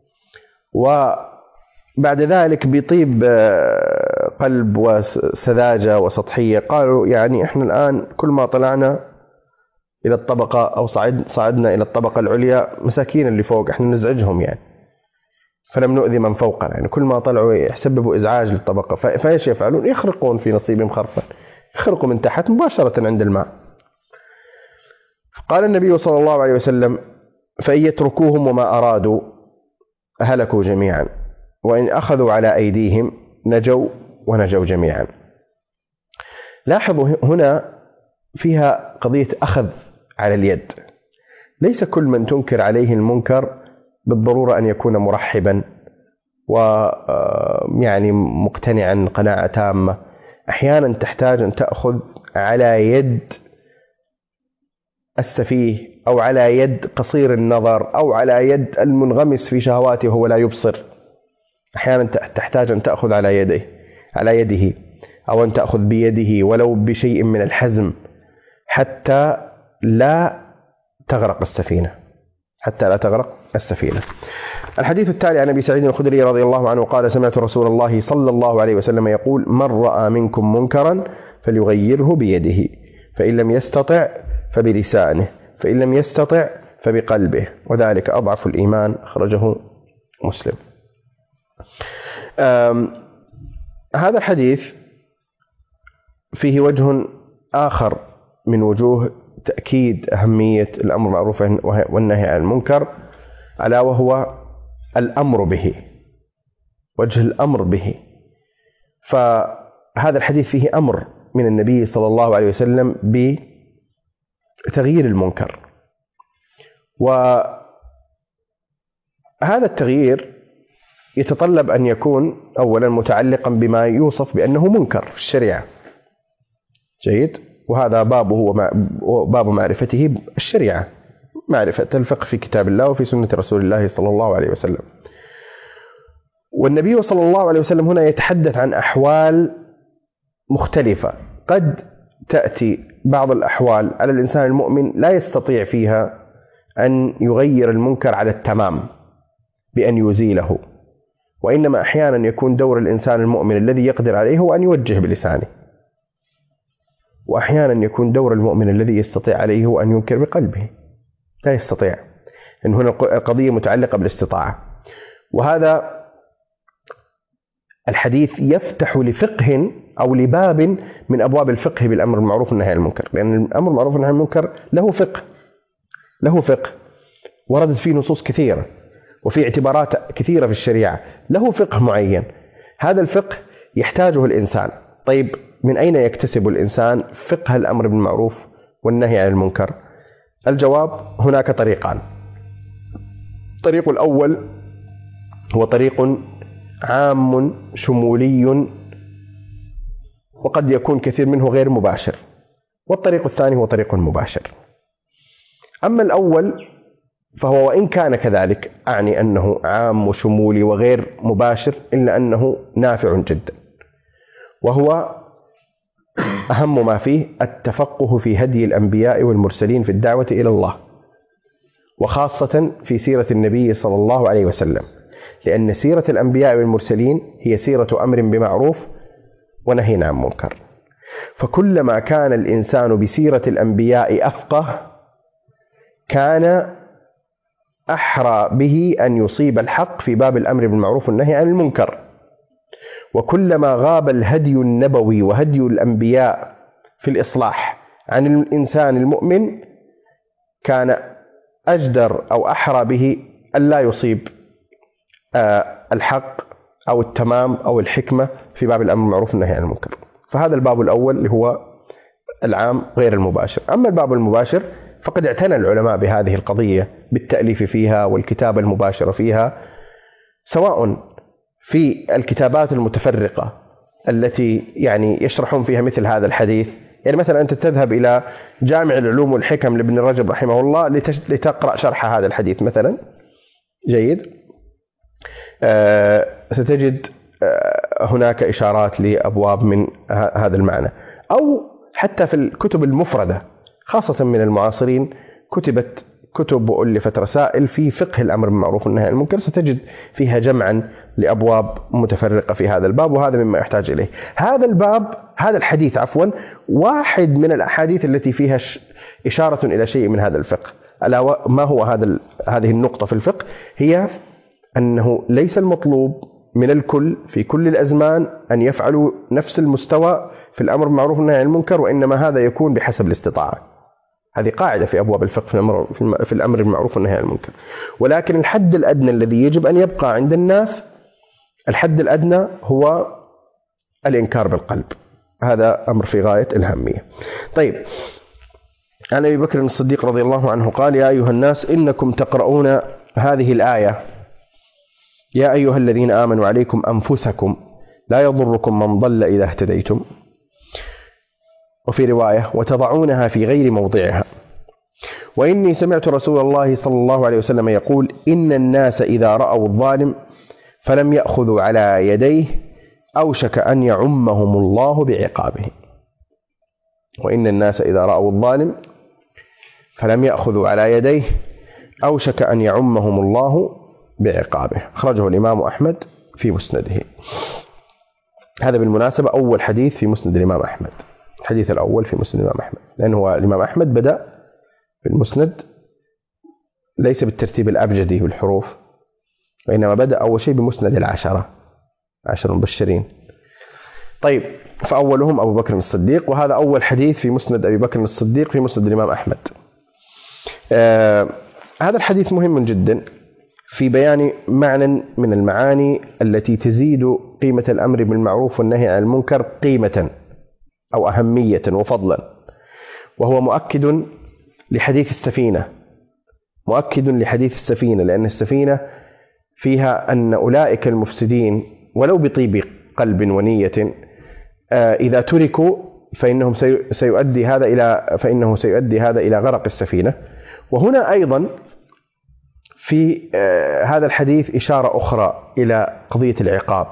وبعد ذلك بطيب قلب وسذاجة وسطحية قالوا يعني إحنا الآن كل ما طلعنا إلى الطبقة أو صعدنا إلى الطبقة العليا مساكين اللي فوق إحنا نزعجهم يعني، فلم نؤذي من فوقنا. يعني كل ما طلعوا يسببوا إزعاج للطبقة، فإيش يفعلون؟ يخرقون في نصيبهم خرقا، يخرقوا من تحت مباشرة عند الماء. قال النبي صلى الله عليه وسلم: فإن يتركوهم وما أرادوا هلكوا جميعا، وإن أخذوا على أيديهم نجوا ونجوا جميعا. لاحظوا هنا فيها قضية أخذ على اليد. ليس كل من تنكر عليه المنكر بالضرورة أن يكون مرحبا ويعني مقتنعا قناعة تامة. أحيانا تحتاج أن تأخذ على يد السفيه أو على يد قصير النظر أو على يد المنغمس في شهواته وهو لا يبصر. أحيانا تحتاج أن تأخذ على يده أو أن تأخذ بيده ولو بشيء من الحزم حتى لا تغرق السفينة. الحديث التالي عن أبي سعيد الخدري رضي الله عنه قال: سمعت رسول الله صلى الله عليه وسلم يقول: من رأى منكم منكرا فليغيره بيده، فإن لم يستطع فبلسانه، فإن لم يستطع فبقلبه، وذلك أضعف الإيمان. أخرجه مسلم. هذا الحديث فيه وجه آخر من وجوه تأكيد أهمية الأمر بالمعروف والنهي عن المنكر، ألا وهو الأمر به، وجه الأمر به. فهذا الحديث فيه أمر من النبي صلى الله عليه وسلم بتغيير المنكر، وهذا التغيير يتطلب أن يكون أولا متعلقا بما يوصف بأنه منكر في الشريعة. جيد، وهذا بابه باب معرفته الشريعة، معرفة الفقه في كتاب الله وفي سنة رسول الله صلى الله عليه وسلم. والنبي صلى الله عليه وسلم هنا يتحدث عن أحوال مختلفة. قد تأتي بعض الأحوال على الإنسان المؤمن لا يستطيع فيها أن يغير المنكر على التمام بأن يزيله، وإنما أحيانا يكون دور الإنسان المؤمن الذي يقدر عليه هو أن يوجه بلسانه، وأحيانا يكون دور المؤمن الذي يستطيع عليه هو أن ينكر بقلبه. لا يستطيع، إن هنا القضية متعلقة بالاستطاعة. وهذا الحديث يفتح لفقه أو لباب من أبواب الفقه بالأمر بالمعروف والنهي عن المنكر، لأن الأمر بالمعروف والنهي عن المنكر له فقه وردت فيه نصوص كثيرة وفي اعتبارات كثيرة في الشريعة، له فقه معين. هذا الفقه يحتاجه الإنسان. طيب، من أين يكتسب الإنسان فقه الأمر بالمعروف والنهي عن المنكر؟ الجواب: هناك طريقان. الطريق الأول هو طريق عام شمولي، وقد يكون كثير منه غير مباشر، والطريق الثاني هو طريق مباشر. أما الأول فهو وإن كان كذلك أعني أنه عام وشمولي وغير مباشر إلا أنه نافع جدا، وهو أهم ما فيه التفقه في هدي الأنبياء والمرسلين في الدعوة إلى الله، وخاصة في سيرة النبي صلى الله عليه وسلم. لأن سيرة الأنبياء والمرسلين هي سيرة أمر بمعروف ونهي عن منكر. فكلما كان الإنسان بسيرة الأنبياء أفقه كان أحرى به أن يصيب الحق في باب الأمر بالمعروف والنهي عن المنكر. وكلما غاب الهدي النبوي وهدي الأنبياء في الإصلاح عن الإنسان المؤمن كان أجدر أو أحرى به ألا يصيب الحق أو التمام أو الحكمة في باب الأمر بالمعروف والنهي عن المنكر. فهذا الباب الأول اللي هو العام غير المباشر. أما الباب المباشر فقد اعتنى العلماء بهذه القضية بالتأليف فيها والكتابة المباشرة فيها، سواء في الكتابات المتفرقة التي يعني يشرحون فيها مثل هذا الحديث. يعني مثلا أنت تذهب إلى جامع العلوم والحكم لابن رجب رحمه الله لتقرأ شرح هذا الحديث مثلا، جيد، ستجد هناك إشارات لأبواب من هذا المعنى. أو حتى في الكتب المفردة خاصة من المعاصرين كتبت كتب وألفت رسائل في فقه الأمر بالمعروف والنهي عن المنكر، ستجد فيها جمعا لأبواب متفرقة في هذا الباب، وهذا مما يحتاج إليه. هذا الحديث واحد من الأحاديث التي فيها إشارة إلى شيء من هذا الفقه. ألا ما هو هذه النقطة في الفقه؟ هي أنه ليس المطلوب من الكل في كل الأزمان أن يفعلوا نفس المستوى في الأمر بالمعروف والنهي عن المنكر، وإنما هذا يكون بحسب الاستطاعة. هذه قاعدة في أبواب الفقه في الأمر بالمعروف والنهي عن المنكر. ولكن الحد الأدنى الذي يجب أن يبقى عند الناس، الحد الأدنى هو الإنكار بالقلب. هذا أمر في غاية الأهمية. طيب، عن أبي بكر الصديق رضي الله عنه قال: يا أيها الناس إنكم تقرؤون هذه الآية: يا أيها الذين آمنوا عليكم أنفسكم لا يضركم من ضل إذا اهتديتم. وفي رواية: وتضعونها في غير موضعها. وإني سمعت رسول الله صلى الله عليه وسلم يقول: إن الناس إذا رأوا الظالم فلم يأخذوا على يديه أوشك أن يعمهم الله بعقابه. وإن الناس إذا رأوا الظالم فلم يأخذوا على يديه أوشك أن يعمهم الله بعقابه. أخرجه الإمام أحمد في مسنده. هذا بالمناسبة أول حديث في مسند الإمام أحمد، الحديث الأول في مسند الإمام أحمد، لأنه الإمام أحمد بدأ بالمسند ليس بالترتيب الأبجدي بالحروف، وإنما بدأ أول شيء بمسند العشرة، 10 مبشرين. طيب، فأولهم أبو بكر الصديق، وهذا أول حديث في مسند أبي بكر الصديق في مسند الإمام أحمد. هذا الحديث مهم جدا في بيان معنى من المعاني التي تزيد قيمة الأمر بالمعروف والنهي عن المنكر قيمة أو أهمية وفضلا، وهو مؤكد لحديث السفينة. لأن السفينة فيها أن أولئك المفسدين ولو بطيب قلب ونية إذا تركوا فإنه سيؤدي هذا إلى غرق السفينة. وهنا أيضا في هذا الحديث إشارة أخرى إلى قضية العقاب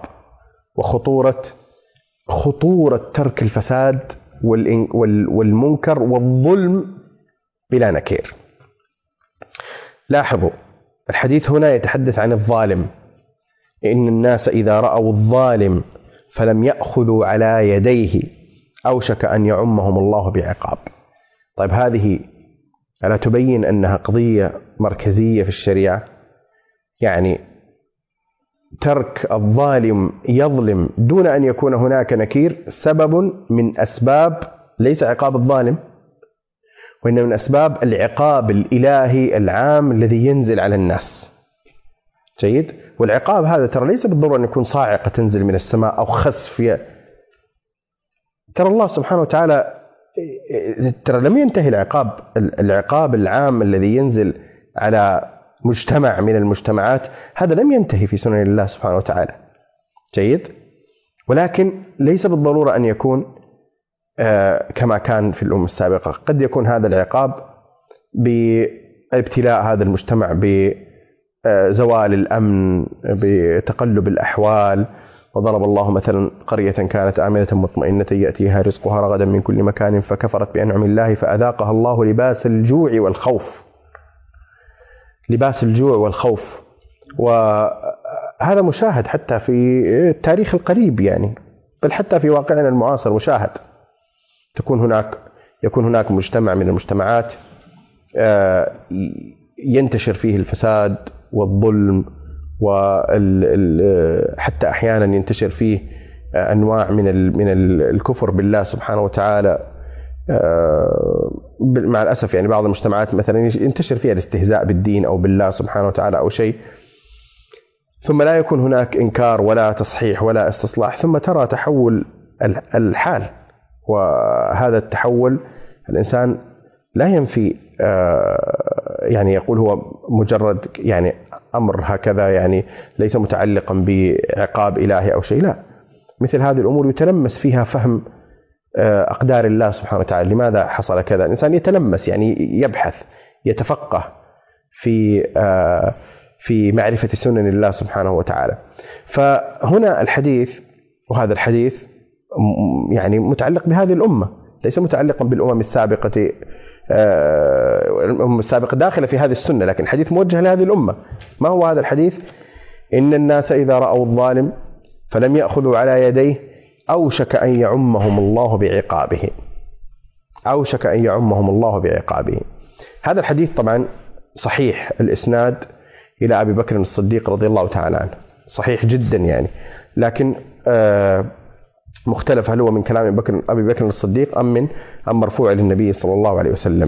وخطورة ترك الفساد والمنكر والظلم بلا نكير. لاحظوا، الحديث هنا يتحدث عن الظالم: إن الناس إذا رأوا الظالم فلم يأخذوا على يديه أوشك أن يعمهم الله بعقاب. طيب، هذه ألا تبين أنها قضية مركزية في الشريعة؟ يعني ترك الظالم يظلم دون أن يكون هناك نكير سبب من أسباب ليس عقاب الظالم، وإنما من أسباب العقاب الإلهي العام الذي ينزل على الناس. جيد؟ والعقاب هذا ترى ليس بالضرورة أن يكون صاعقة تنزل من السماء أو خسف. ترى الله سبحانه وتعالى لم ينتهي العقاب العام الذي ينزل على مجتمع من المجتمعات، هذا لم ينتهي في سنن الله سبحانه وتعالى. جيد؟ ولكن ليس بالضرورة أن يكون كما كان في الأمم السابقة. قد يكون هذا العقاب بابتلاء هذا المجتمع بزوال الأمن، بتقلب الأحوال. وضرب الله مثلا قرية كانت آمنة مطمئنة يأتيها رزقها رغدا من كل مكان فكفرت بأنعم الله فأذاقها الله لباس الجوع والخوف. وهذا هذا مشاهد حتى في التاريخ القريب يعني، بل حتى في واقعنا المعاصر مشاهد. يكون هناك مجتمع من المجتمعات ينتشر فيه الفساد والظلم، وحتى أحيانا ينتشر فيه أنواع من الكفر بالله سبحانه وتعالى. مع الأسف يعني بعض المجتمعات مثلا ينتشر فيها الاستهزاء بالدين أو بالله سبحانه وتعالى أو شيء، ثم لا يكون هناك إنكار ولا تصحيح ولا استصلاح، ثم ترى تحول الحال. وهذا التحول الإنسان لا ينفي يعني يقول هو مجرد يعني أمر هكذا، يعني ليس متعلقا بعقاب إلهي أو شيء، لا، مثل هذه الأمور يتلمس فيها فهم أقدار الله سبحانه وتعالى. لماذا حصل كذا؟ الإنسان يتلمس يعني يبحث يتفقه في معرفة سنن الله سبحانه وتعالى. فهنا الحديث، وهذا الحديث يعني متعلق بهذه الأمة، ليس متعلقا بالأمم السابقة. الأمم السابقة داخلة في هذه السنة، لكن الحديث موجه لهذه الأمة. ما هو هذا الحديث؟ إن الناس إذا رأوا الظالم فلم يأخذوا على يديه أوشك أن يعمهم الله بعقابه. أوشك أن يعمهم الله بعقابه. هذا الحديث طبعا صحيح الإسناد إلى أبي بكر الصديق رضي الله تعالى عنه، صحيح جدا يعني، لكن مختلف هل هو من كلام أبي بكر الصديق أم مرفوع للنبي صلى الله عليه وسلم.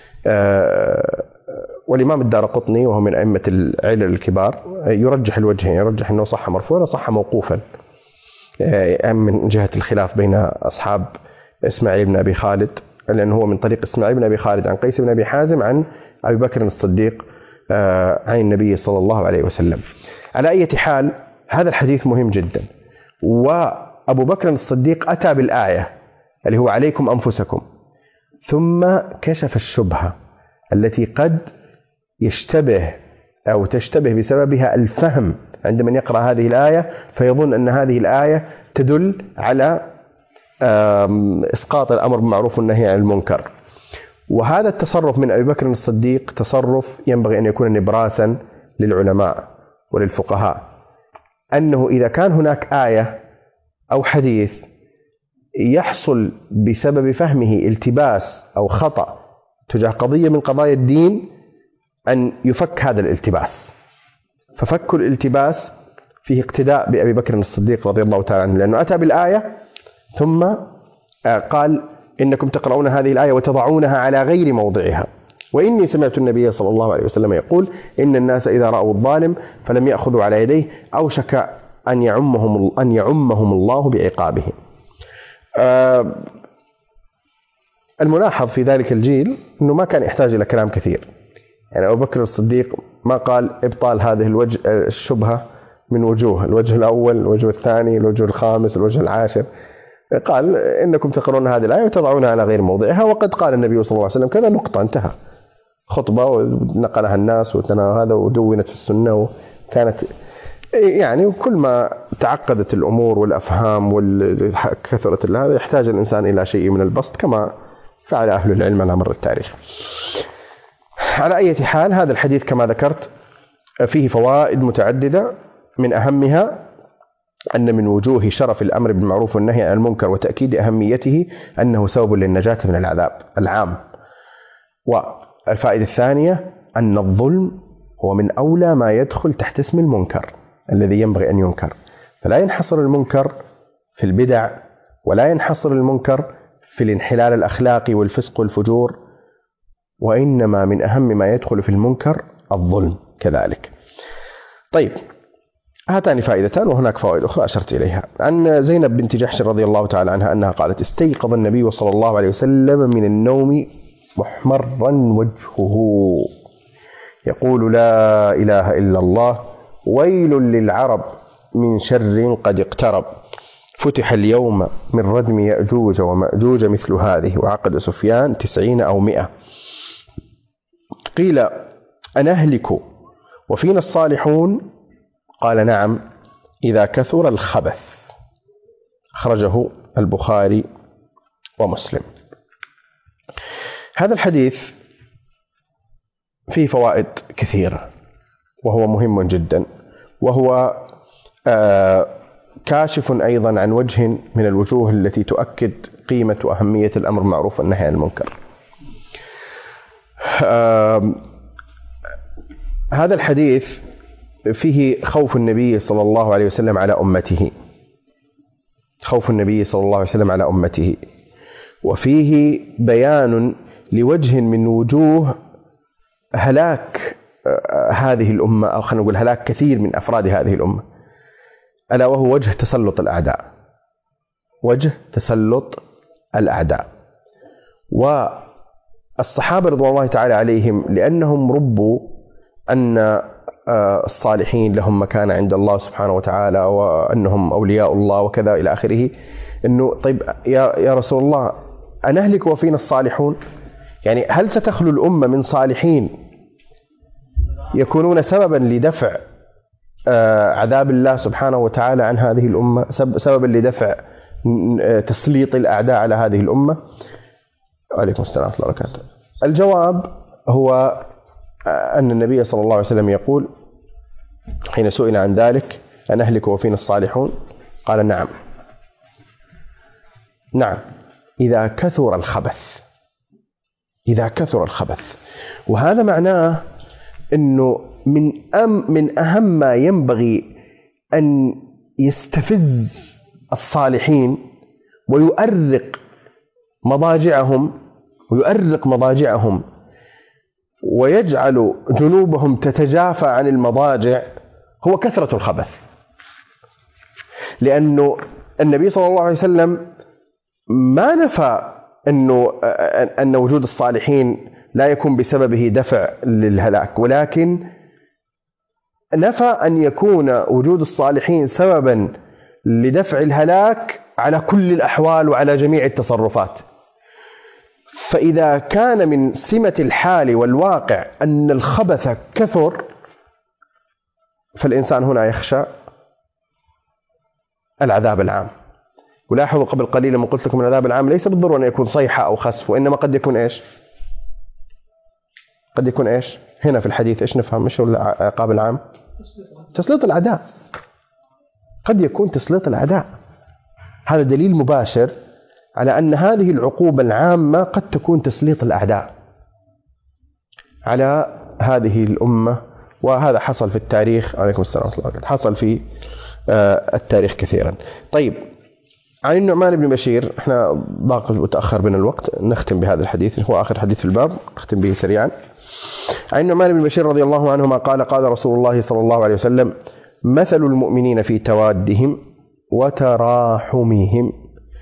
والإمام الدارقطني وهو من أئمة العلل الكبار يرجح الوجهين، يرجح أنه صح مرفوعا وصح موقوفا، من جهة الخلاف بين أصحاب إسماعيل بن أبي خالد، لأنه هو من طريق إسماعيل بن أبي خالد عن قيس بن أبي حازم عن أبي بكر الصديق عن النبي صلى الله عليه وسلم. على أي حال هذا الحديث مهم جدا. وأبو بكر الصديق أتى بالآية اللي هو عليكم أنفسكم، ثم كشف الشبهة التي قد يشتبه أو تشتبه بسببها الفهم عند من يقرأ هذه الآية، فيظن أن هذه الآية تدل على إسقاط الأمر بالمعروف والنهي عن المنكر. وهذا التصرف من أبي بكر الصديق تصرف ينبغي أن يكون نبراسا للعلماء وللفقهاء، أنه إذا كان هناك آية أو حديث يحصل بسبب فهمه التباس أو خطأ تجاه قضية من قضايا الدين، أن يفك هذا الالتباس. ففك الالتباس فيه اقتداء بأبي بكر الصديق رضي الله تعالى عنه، لأنه أتى بالآية ثم قال إنكم تقرؤون هذه الآية وتضعونها على غير موضعها، وإني سمعت النبي صلى الله عليه وسلم يقول إن الناس إذا رأوا الظالم فلم يأخذوا على يديه أوشك أن يعمهم الله بعقابه. الملاحظ في ذلك الجيل أنه ما كان يحتاج إلى كلام كثير، يعني أبو بكر الصديق ما قال إبطال هذه الشبهة من وجوه، الوجه الأول، الوجه الثاني، الوجه الخامس، الوجه العاشر. قال إنكم تقرؤون هذه الآية وتضعونها على غير موضعها، وقد قال النبي صلى الله عليه وسلم كذا، نقطة، انتهى. خطبة ونقلها الناس هذا ودونت في السنة، وكانت يعني كل ما تعقدت الأمور والأفهام وكثرت هذا يحتاج الإنسان إلى شيء من البسط كما فعل أهل العلم على مر التاريخ. على أي حال هذا الحديث كما ذكرت فيه فوائد متعددة، من أهمها أن من وجوه شرف الأمر بالمعروف والنهي عن المنكر وتأكيد أهميته أنه سبب للنجاة من العذاب العام. والفائدة الثانية أن الظلم هو من أولى ما يدخل تحت اسم المنكر الذي ينبغي أن ينكر، فلا ينحصر المنكر في البدع، ولا ينحصر المنكر في الانحلال الأخلاقي والفسق والفجور، وإنما من أهم ما يدخل في المنكر الظلم كذلك. طيب، هاتان فائدتان، وهناك فوائد أخرى أشرت إليها. عن زينب بنت جحش رضي الله تعالى عنها أنها قالت: استيقظ النبي صلى الله عليه وسلم من النوم محمرا وجهه يقول: لا إله إلا الله، ويل للعرب من شر قد اقترب، فتح اليوم من ردم يأجوج ومأجوج مثل هذه، وعقد سفيان 90 أو 100. قيل: أنهلك وفينا الصالحون؟ قال: نعم، إذا كثر الخبث. أخرجه البخاري ومسلم. هذا الحديث فيه فوائد كثيرة وهو مهم جدا، وهو كاشف أيضا عن وجه من الوجوه التي تؤكد قيمة وأهمية الأمر بالمعروف والنهي عن المنكر. هذا الحديث فيه خوف النبي صلى الله عليه وسلم على أمته، خوف النبي صلى الله عليه وسلم على أمته، وفيه بيان لوجه من وجوه هلاك هذه الأمة، أو خلينا نقول هلاك كثير من أفراد هذه الأمة، ألا وهو وجه تسلط الأعداء، وجه تسلط الأعداء. والصحابة رضوان الله تعالى عليهم لأنهم ربوا أن الصالحين لهم مكانة عند الله سبحانه وتعالى، وأنهم أولياء الله وكذا إلى آخره، أنه طيب يا رسول الله أنهلك وفينا الصالحون؟ يعني هل ستخلو الأمة من صالحين يكونون سببا لدفع عذاب الله سبحانه وتعالى عن هذه الأمة، سببا لدفع تسليط الأعداء على هذه الأمة؟ وعليكم السلام ورحمة الله وبركاته. الجواب هو أن النبي صلى الله عليه وسلم يقول حين سئل عن ذلك أنهلك وفينا الصالحون؟ قال نعم، نعم إذا كثر الخبث، إذا كثر الخبث. وهذا معناه أنه من أهم ما ينبغي أن يستفز الصالحين ويؤرق مضاجعهم ويجعل جنوبهم تتجافى عن المضاجع هو كثرة الخبث. لأنه النبي صلى الله عليه وسلم ما نفى أن وجود الصالحين لا يكون بسببه دفع للهلاك، ولكن نفى أن يكون وجود الصالحين سببا لدفع الهلاك على كل الأحوال وعلى جميع التصرفات. فإذا كان من سمة الحال والواقع أن الخبث كثر، فالإنسان هنا يخشى العذاب العام. ولاحظوا قبل قليل لما قلت لكم العذاب العام ليس بالضرورة أن يكون صيحة أو خسف، وإنما قد يكون إيش؟ قد يكون إيش؟ هنا في الحديث إيش نفهم؟ إيش هو العقاب العام؟ تسليط الأعداء. قد يكون تسليط الأعداء. هذا دليل مباشر على أن هذه العقوبة العامة قد تكون تسليط الأعداء على هذه الأمة، وهذا حصل في التاريخ. عليكم السلام ورحمة الله وبركاته. حصل في التاريخ كثيرا. طيب، عن النعمان بن بشير، احنا ضاق وتأخر بنا الوقت، نختم بهذا الحديث، هو آخر حديث في الباب، نختم به سريعا. عن النعمان بن بشير رضي الله عنهما قال قال رسول الله صلى الله عليه وسلم: مثل المؤمنين في توادهم وتراحمهم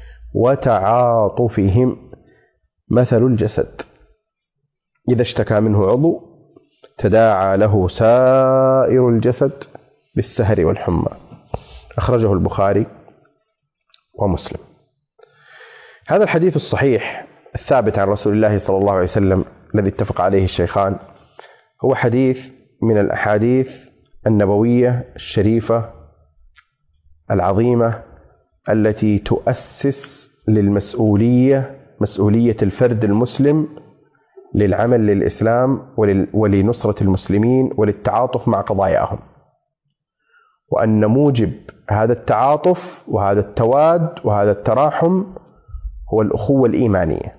وتعاطفهم مثل الجسد إذا اشتكى منه عضو تداعى له سائر الجسد بالسهر والحمى. أخرجه البخاري ومسلم. هذا الحديث الصحيح الثابت عن رسول الله صلى الله عليه وسلم الذي اتفق عليه الشيخان هو حديث من الأحاديث النبوية الشريفة العظيمة التي تؤسس للمسؤولية، مسؤولية الفرد المسلم للعمل للإسلام ولنصرة المسلمين وللتعاطف مع قضاياهم، وأن موجب هذا التعاطف وهذا التواد وهذا التراحم هو الأخوة الإيمانية.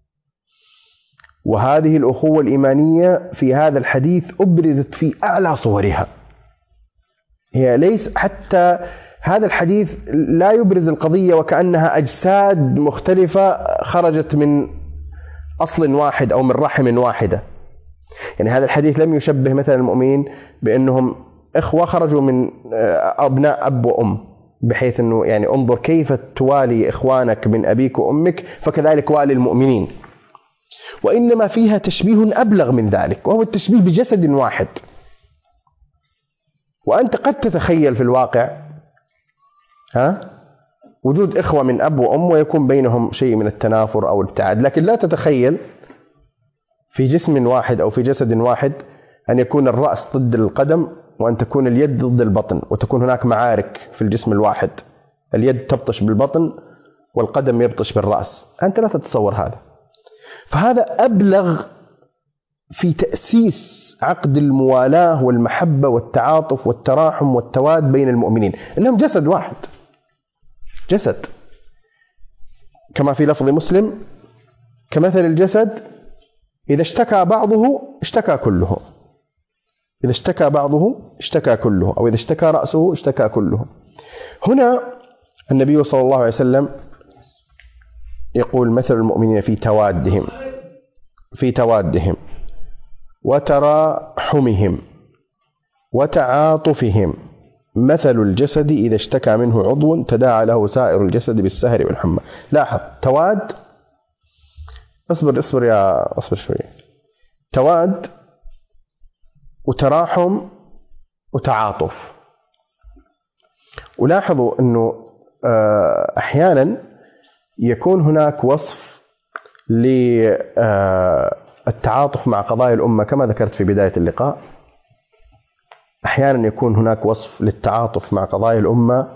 وهذه الأخوة الإيمانية في هذا الحديث أبرزت في أعلى صورها. هي ليس حتى هذا الحديث لا يبرز القضية وكأنها أجساد مختلفة خرجت من أصل واحد أو من رحم واحدة. يعني هذا الحديث لم يشبه مثلا المؤمنين بأنهم إخوة خرجوا من أبناء أب وأم، بحيث أنه يعني انظر كيف توالي إخوانك من أبيك وأمك فكذلك والي المؤمنين. وإنما فيها تشبيه أبلغ من ذلك، وهو التشبيه بجسد واحد. وأنت قد تتخيل في الواقع وجود إخوة من أب وأم ويكون بينهم شيء من التنافر أو الابتعاد، لكن لا تتخيل في جسم واحد أو في جسد واحد أن يكون الرأس ضد القدم وأن تكون اليد ضد البطن، وتكون هناك معارك في الجسم الواحد، اليد تبطش بالبطن والقدم يبطش بالرأس. أنت لا تتصور هذا. فهذا أبلغ في تأسيس تأسيس عقد الموالاة والمحبة والتعاطف والتراحم والتواد بين المؤمنين، إنهم جسد واحد، جسد، كما في لفظ مسلم: كمثل الجسد إذا اشتكى بعضه اشتكى كله، إذا اشتكى بعضه اشتكى كله، أو إذا اشتكى رأسه اشتكى كله. هنا النبي صلى الله عليه وسلم يقول: مثل المؤمنين في توادهم وتراحمهم وتعاطفهم مثل الجسد إذا اشتكى منه عضو تداعى له سائر الجسد بالسهر والحمى. لاحظ، تواد، اصبر شوي، تواد وتراحم وتعاطف. ولاحظوا أنه أحيانا يكون هناك وصف للتعاطف مع قضايا الأمة كما ذكرت في بداية اللقاء، أحيانا يكون هناك وصف للتعاطف مع قضايا الأمة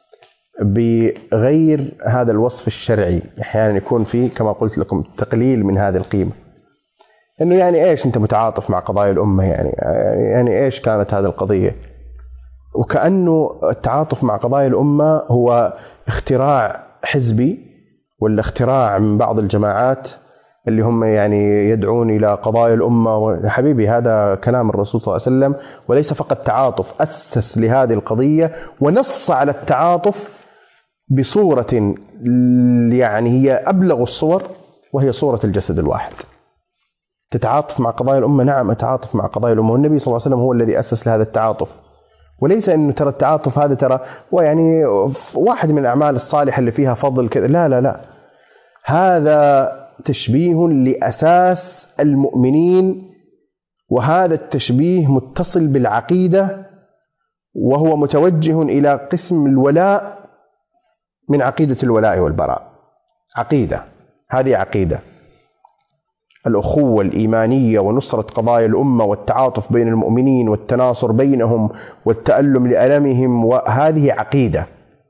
بغير هذا الوصف الشرعي، أحيانا يكون فيه كما قلت لكم تقليل من هذه القيمة، إنه يعني إيش أنت متعاطف مع قضايا الأمة، يعني إيش كانت هذه القضية، وكأنه التعاطف مع قضايا الأمة هو اختراع حزبي ولا اختراع من بعض الجماعات اللي هم يعني يدعون إلى قضايا الأمة. حبيبي، هذا كلام الرسول صلى الله عليه وسلم، وليس فقط تعاطف، أسس لهذه القضية ونص على التعاطف بصورة يعني هي أبلغ الصور، وهي صورة الجسد الواحد. تتعاطف مع قضايا الأمة؟ نعم أتعاطف مع قضايا الأمة، والنبي صلى الله عليه وسلم هو الذي أسس لهذا التعاطف. وليس أنه ترى التعاطف هذا ترى ويعني واحد من الأعمال الصالحة اللي فيها فضل كذا، لا لا لا، هذا تشبيه لأساس المؤمنين، وهذا التشبيه متصل بالعقيدة، وهو متوجه إلى قسم الولاء من عقيدة الولاء والبراء. عقيدة، هذه عقيدة الأخوة الإيمانية ونصرة قضايا الأمة والتعاطف بين المؤمنين والتناصر بينهم والتألم لألمهم، وهذه عقيدة.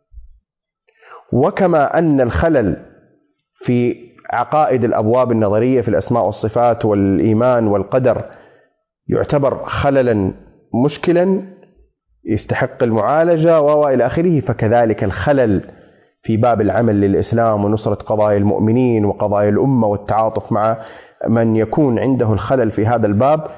وكما أن الخلل في عقائد الأبواب النظرية في الأسماء والصفات والإيمان والقدر يعتبر خللا مشكلا يستحق المعالجة وإلى آخره، فكذلك الخلل في باب العمل للإسلام ونصرة قضايا المؤمنين وقضايا الأمة والتعاطف مع من يكون عنده الخلل في هذا الباب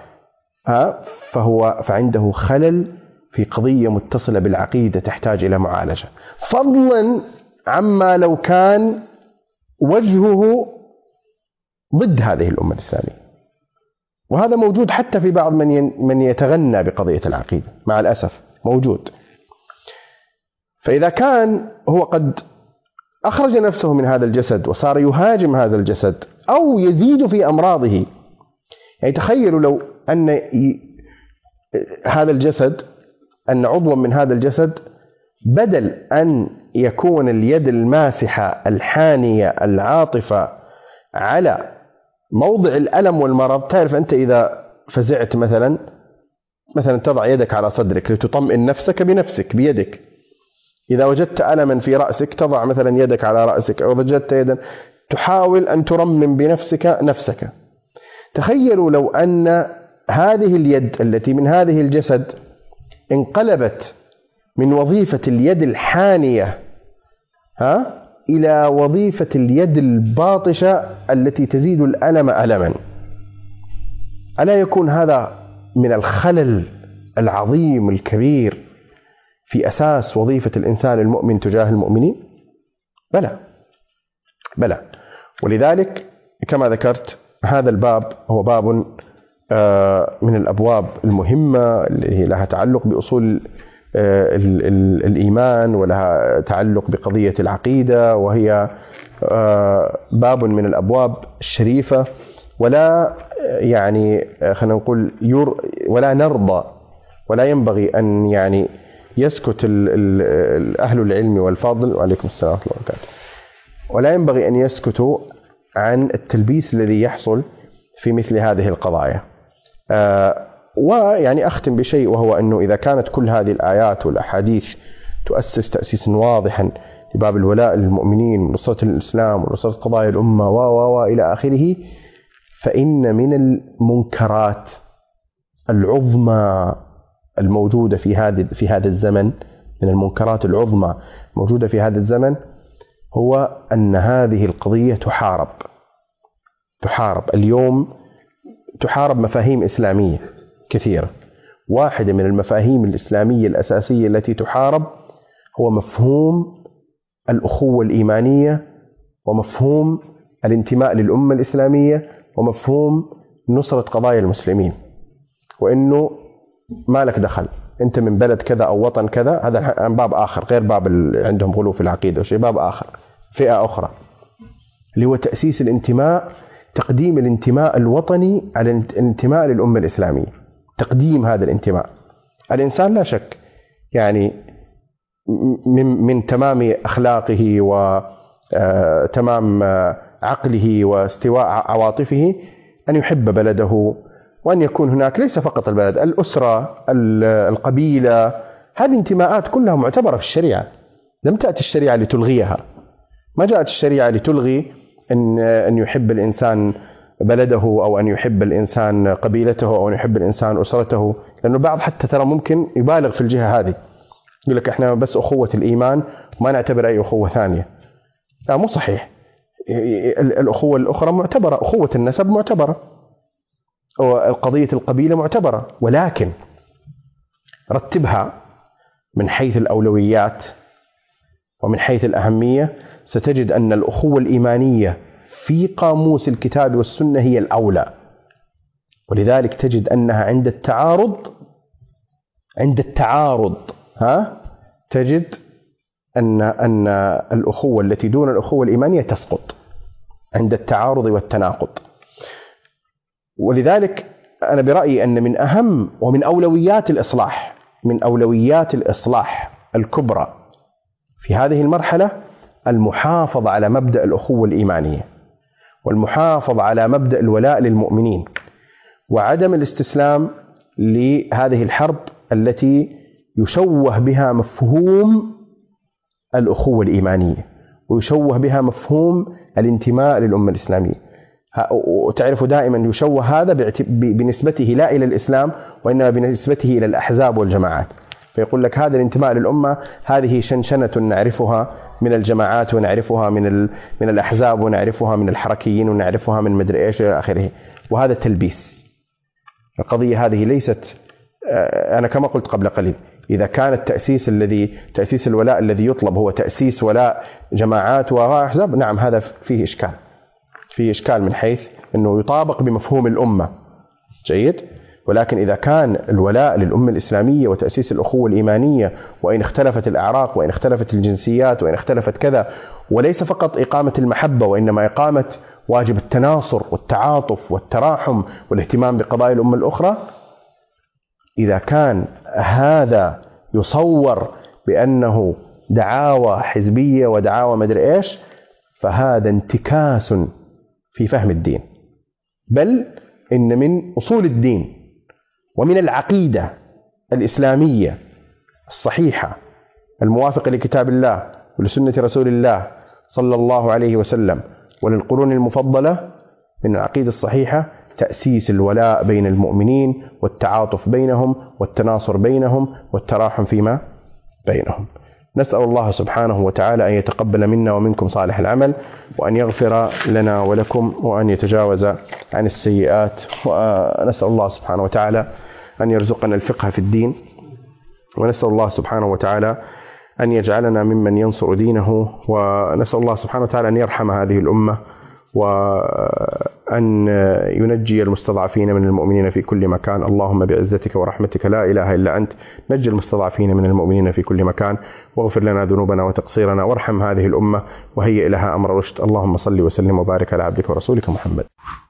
فعنده خلل في قضية متصلة بالعقيدة تحتاج إلى معالجة، فضلا عما لو كان وجهه ضد هذه الأمة الإسلامية. وهذا موجود حتى في بعض من يتغنى بقضية العقيدة، مع الأسف موجود. فإذا كان هو قد أخرج نفسه من هذا الجسد وصار يهاجم هذا الجسد أو يزيد في أمراضه، يعني تخيلوا لو أن هذا الجسد، أن عضوا من هذا الجسد بدل أن يكون اليد الماسحة الحانية العاطفة على موضع الألم والمرض. تعرف أنت إذا فزعت مثلا تضع يدك على صدرك لتطمئن نفسك بنفسك بيدك، إذا وجدت ألما في رأسك تضع مثلا يدك على رأسك، أو وجدت يدا تحاول أن ترمم بنفسك نفسك. تخيلوا لو أن هذه اليد التي من هذه الجسد انقلبت من وظيفة اليد الحانية إلى وظيفة اليد الباطشة التي تزيد الألم ألما، ألا يكون هذا من الخلل العظيم الكبير في أساس وظيفة الإنسان المؤمن تجاه المؤمنين؟ بلى. ولذلك كما ذكرت هذا الباب هو باب من الأبواب المهمة اللي لها تعلق بأصول الإيمان ولها تعلق بقضية العقيدة، وهي باب من الأبواب الشريفة، ولا يعني خلينا نقول ولا نرضى، ولا ينبغي أن يعني يسكت أهل العلم والفضل، وعليكم السلام ورحمة الله وبركاته، ولا ينبغي أن يسكتوا عن التلبيس الذي يحصل في مثل هذه القضايا. ويعني أختم بشيء، وهو أنه إذا كانت كل هذه الآيات والأحاديث تؤسس تأسيسا واضحا لباب الولاء للمؤمنين ونصرة الإسلام ونصرة قضايا الأمة وإلى آخره، فإن من المنكرات العظمى الموجودة في هذا الزمن، من المنكرات العظمى موجودة في هذا الزمن، هو أن هذه القضية تحارب اليوم، تحارب مفاهيم إسلامية كثيرة. واحدة من المفاهيم الإسلامية الأساسية التي تحارب هو مفهوم الأخوة الإيمانية، ومفهوم الانتماء للأمة الإسلامية، ومفهوم نصرة قضايا المسلمين، وإنه ما لك دخل، أنت من بلد كذا أو وطن كذا، هذا باب آخر غير باب عندهم غلو في العقيدة وشيء، باب آخر، فئة أخرى، اللي هو تأسيس الانتماء، تقديم الانتماء الوطني على الانتماء للأمة الإسلامية، تقديم هذا الانتماء. الإنسان لا شك يعني من تمام أخلاقه وتمام عقله واستواء عواطفه أن يحب بلده، وأن يكون هناك ليس فقط البلد، الأسرة، القبيلة، هذه انتماءات كلها معتبرة في الشريعة. لم تأتي الشريعة لتلغيها، ما جاءت الشريعة لتلغي أن يحب الإنسان بلده، أو أن يحب الإنسان قبيلته، أو أن يحب الإنسان أسرته، لأنه بعض حتى ترى ممكن يبالغ في الجهة هذه، يقول لك إحنا بس أخوة الإيمان ما نعتبر أي أخوة ثانية. لا، مو صحيح. الأخوة الأخرى معتبرة، أخوة النسب معتبرة، وقضية القبيلة معتبرة، ولكن رتبها من حيث الأولويات ومن حيث الأهمية، ستجد أن الأخوة الإيمانية في قاموس الكتاب والسنة هي الأولى. ولذلك تجد أنها عند التعارض تجد أن الأخوة التي دون الأخوة الإيمانية تسقط عند التعارض والتناقض. ولذلك أنا برأيي أن من أهم ومن أولويات الإصلاح، من أولويات الإصلاح الكبرى في هذه المرحلة المحافظة على مبدأ الأخوة الإيمانية، والمحافظة على مبدأ الولاء للمؤمنين، وعدم الاستسلام لهذه الحرب التي يشوه بها مفهوم الأخوة الإيمانية، ويشوه بها مفهوم الانتماء للأمة الإسلامية. وتعرف دائما يشوه هذا بنسبته لا إلى الإسلام، وإنما بنسبته إلى الأحزاب والجماعات. فيقول لك هذا الانتماء للأمة هذه شنشنة نعرفها من الجماعات، ونعرفها من الأحزاب، ونعرفها من الحركيين، ونعرفها من مدري إيش إلى آخره، وهذا تلبيس. القضية هذه ليست، أنا كما قلت قبل قليل، إذا كان تأسيس الولاء الذي يطلب هو تأسيس ولاء جماعات وأحزاب، نعم هذا فيه إشكال من حيث أنه يطابق بمفهوم الأمة، جيد. ولكن إذا كان الولاء للأمة الإسلامية وتأسيس الأخوة الإيمانية، وإن اختلفت الأعراق، وإن اختلفت الجنسيات، وإن اختلفت كذا، وليس فقط إقامة المحبة، وإنما إقامة واجب التناصر والتعاطف والتراحم والاهتمام بقضايا الأمة الأخرى، إذا كان هذا يصور بأنه دعاوى حزبية ودعاوى مدري إيش، فهذا انتكاس في فهم الدين، بل إن من أصول الدين ومن العقيدة الإسلامية الصحيحة الموافقة لكتاب الله ولسنة رسول الله صلى الله عليه وسلم وللقرون المفضلة، من العقيدة الصحيحة تأسيس الولاء بين المؤمنين، والتعاطف بينهم، والتناصر بينهم، والتراحم فيما بينهم. نسأل الله سبحانه وتعالى أن يتقبل منا ومنكم صالح العمل، وأن يغفر لنا ولكم، وأن يتجاوز عن السيئات. ونسأل الله سبحانه وتعالى أن يرزقنا الفقه في الدين، ونسأل الله سبحانه وتعالى أن يجعلنا ممن ينصر دينه، ونسأل الله سبحانه وتعالى أن يرحم هذه الأمة، وأن ينجي المستضعفين من المؤمنين في كل مكان. اللهم بعزتك ورحمتك لا إله إلا أنت نجي المستضعفين من المؤمنين في كل مكان، واغفر لنا ذنوبنا وتقصيرنا، وارحم هذه الأمة وهيئ لها أمر رشد. اللهم صل وسلم وبارك على عبدك ورسولك محمد.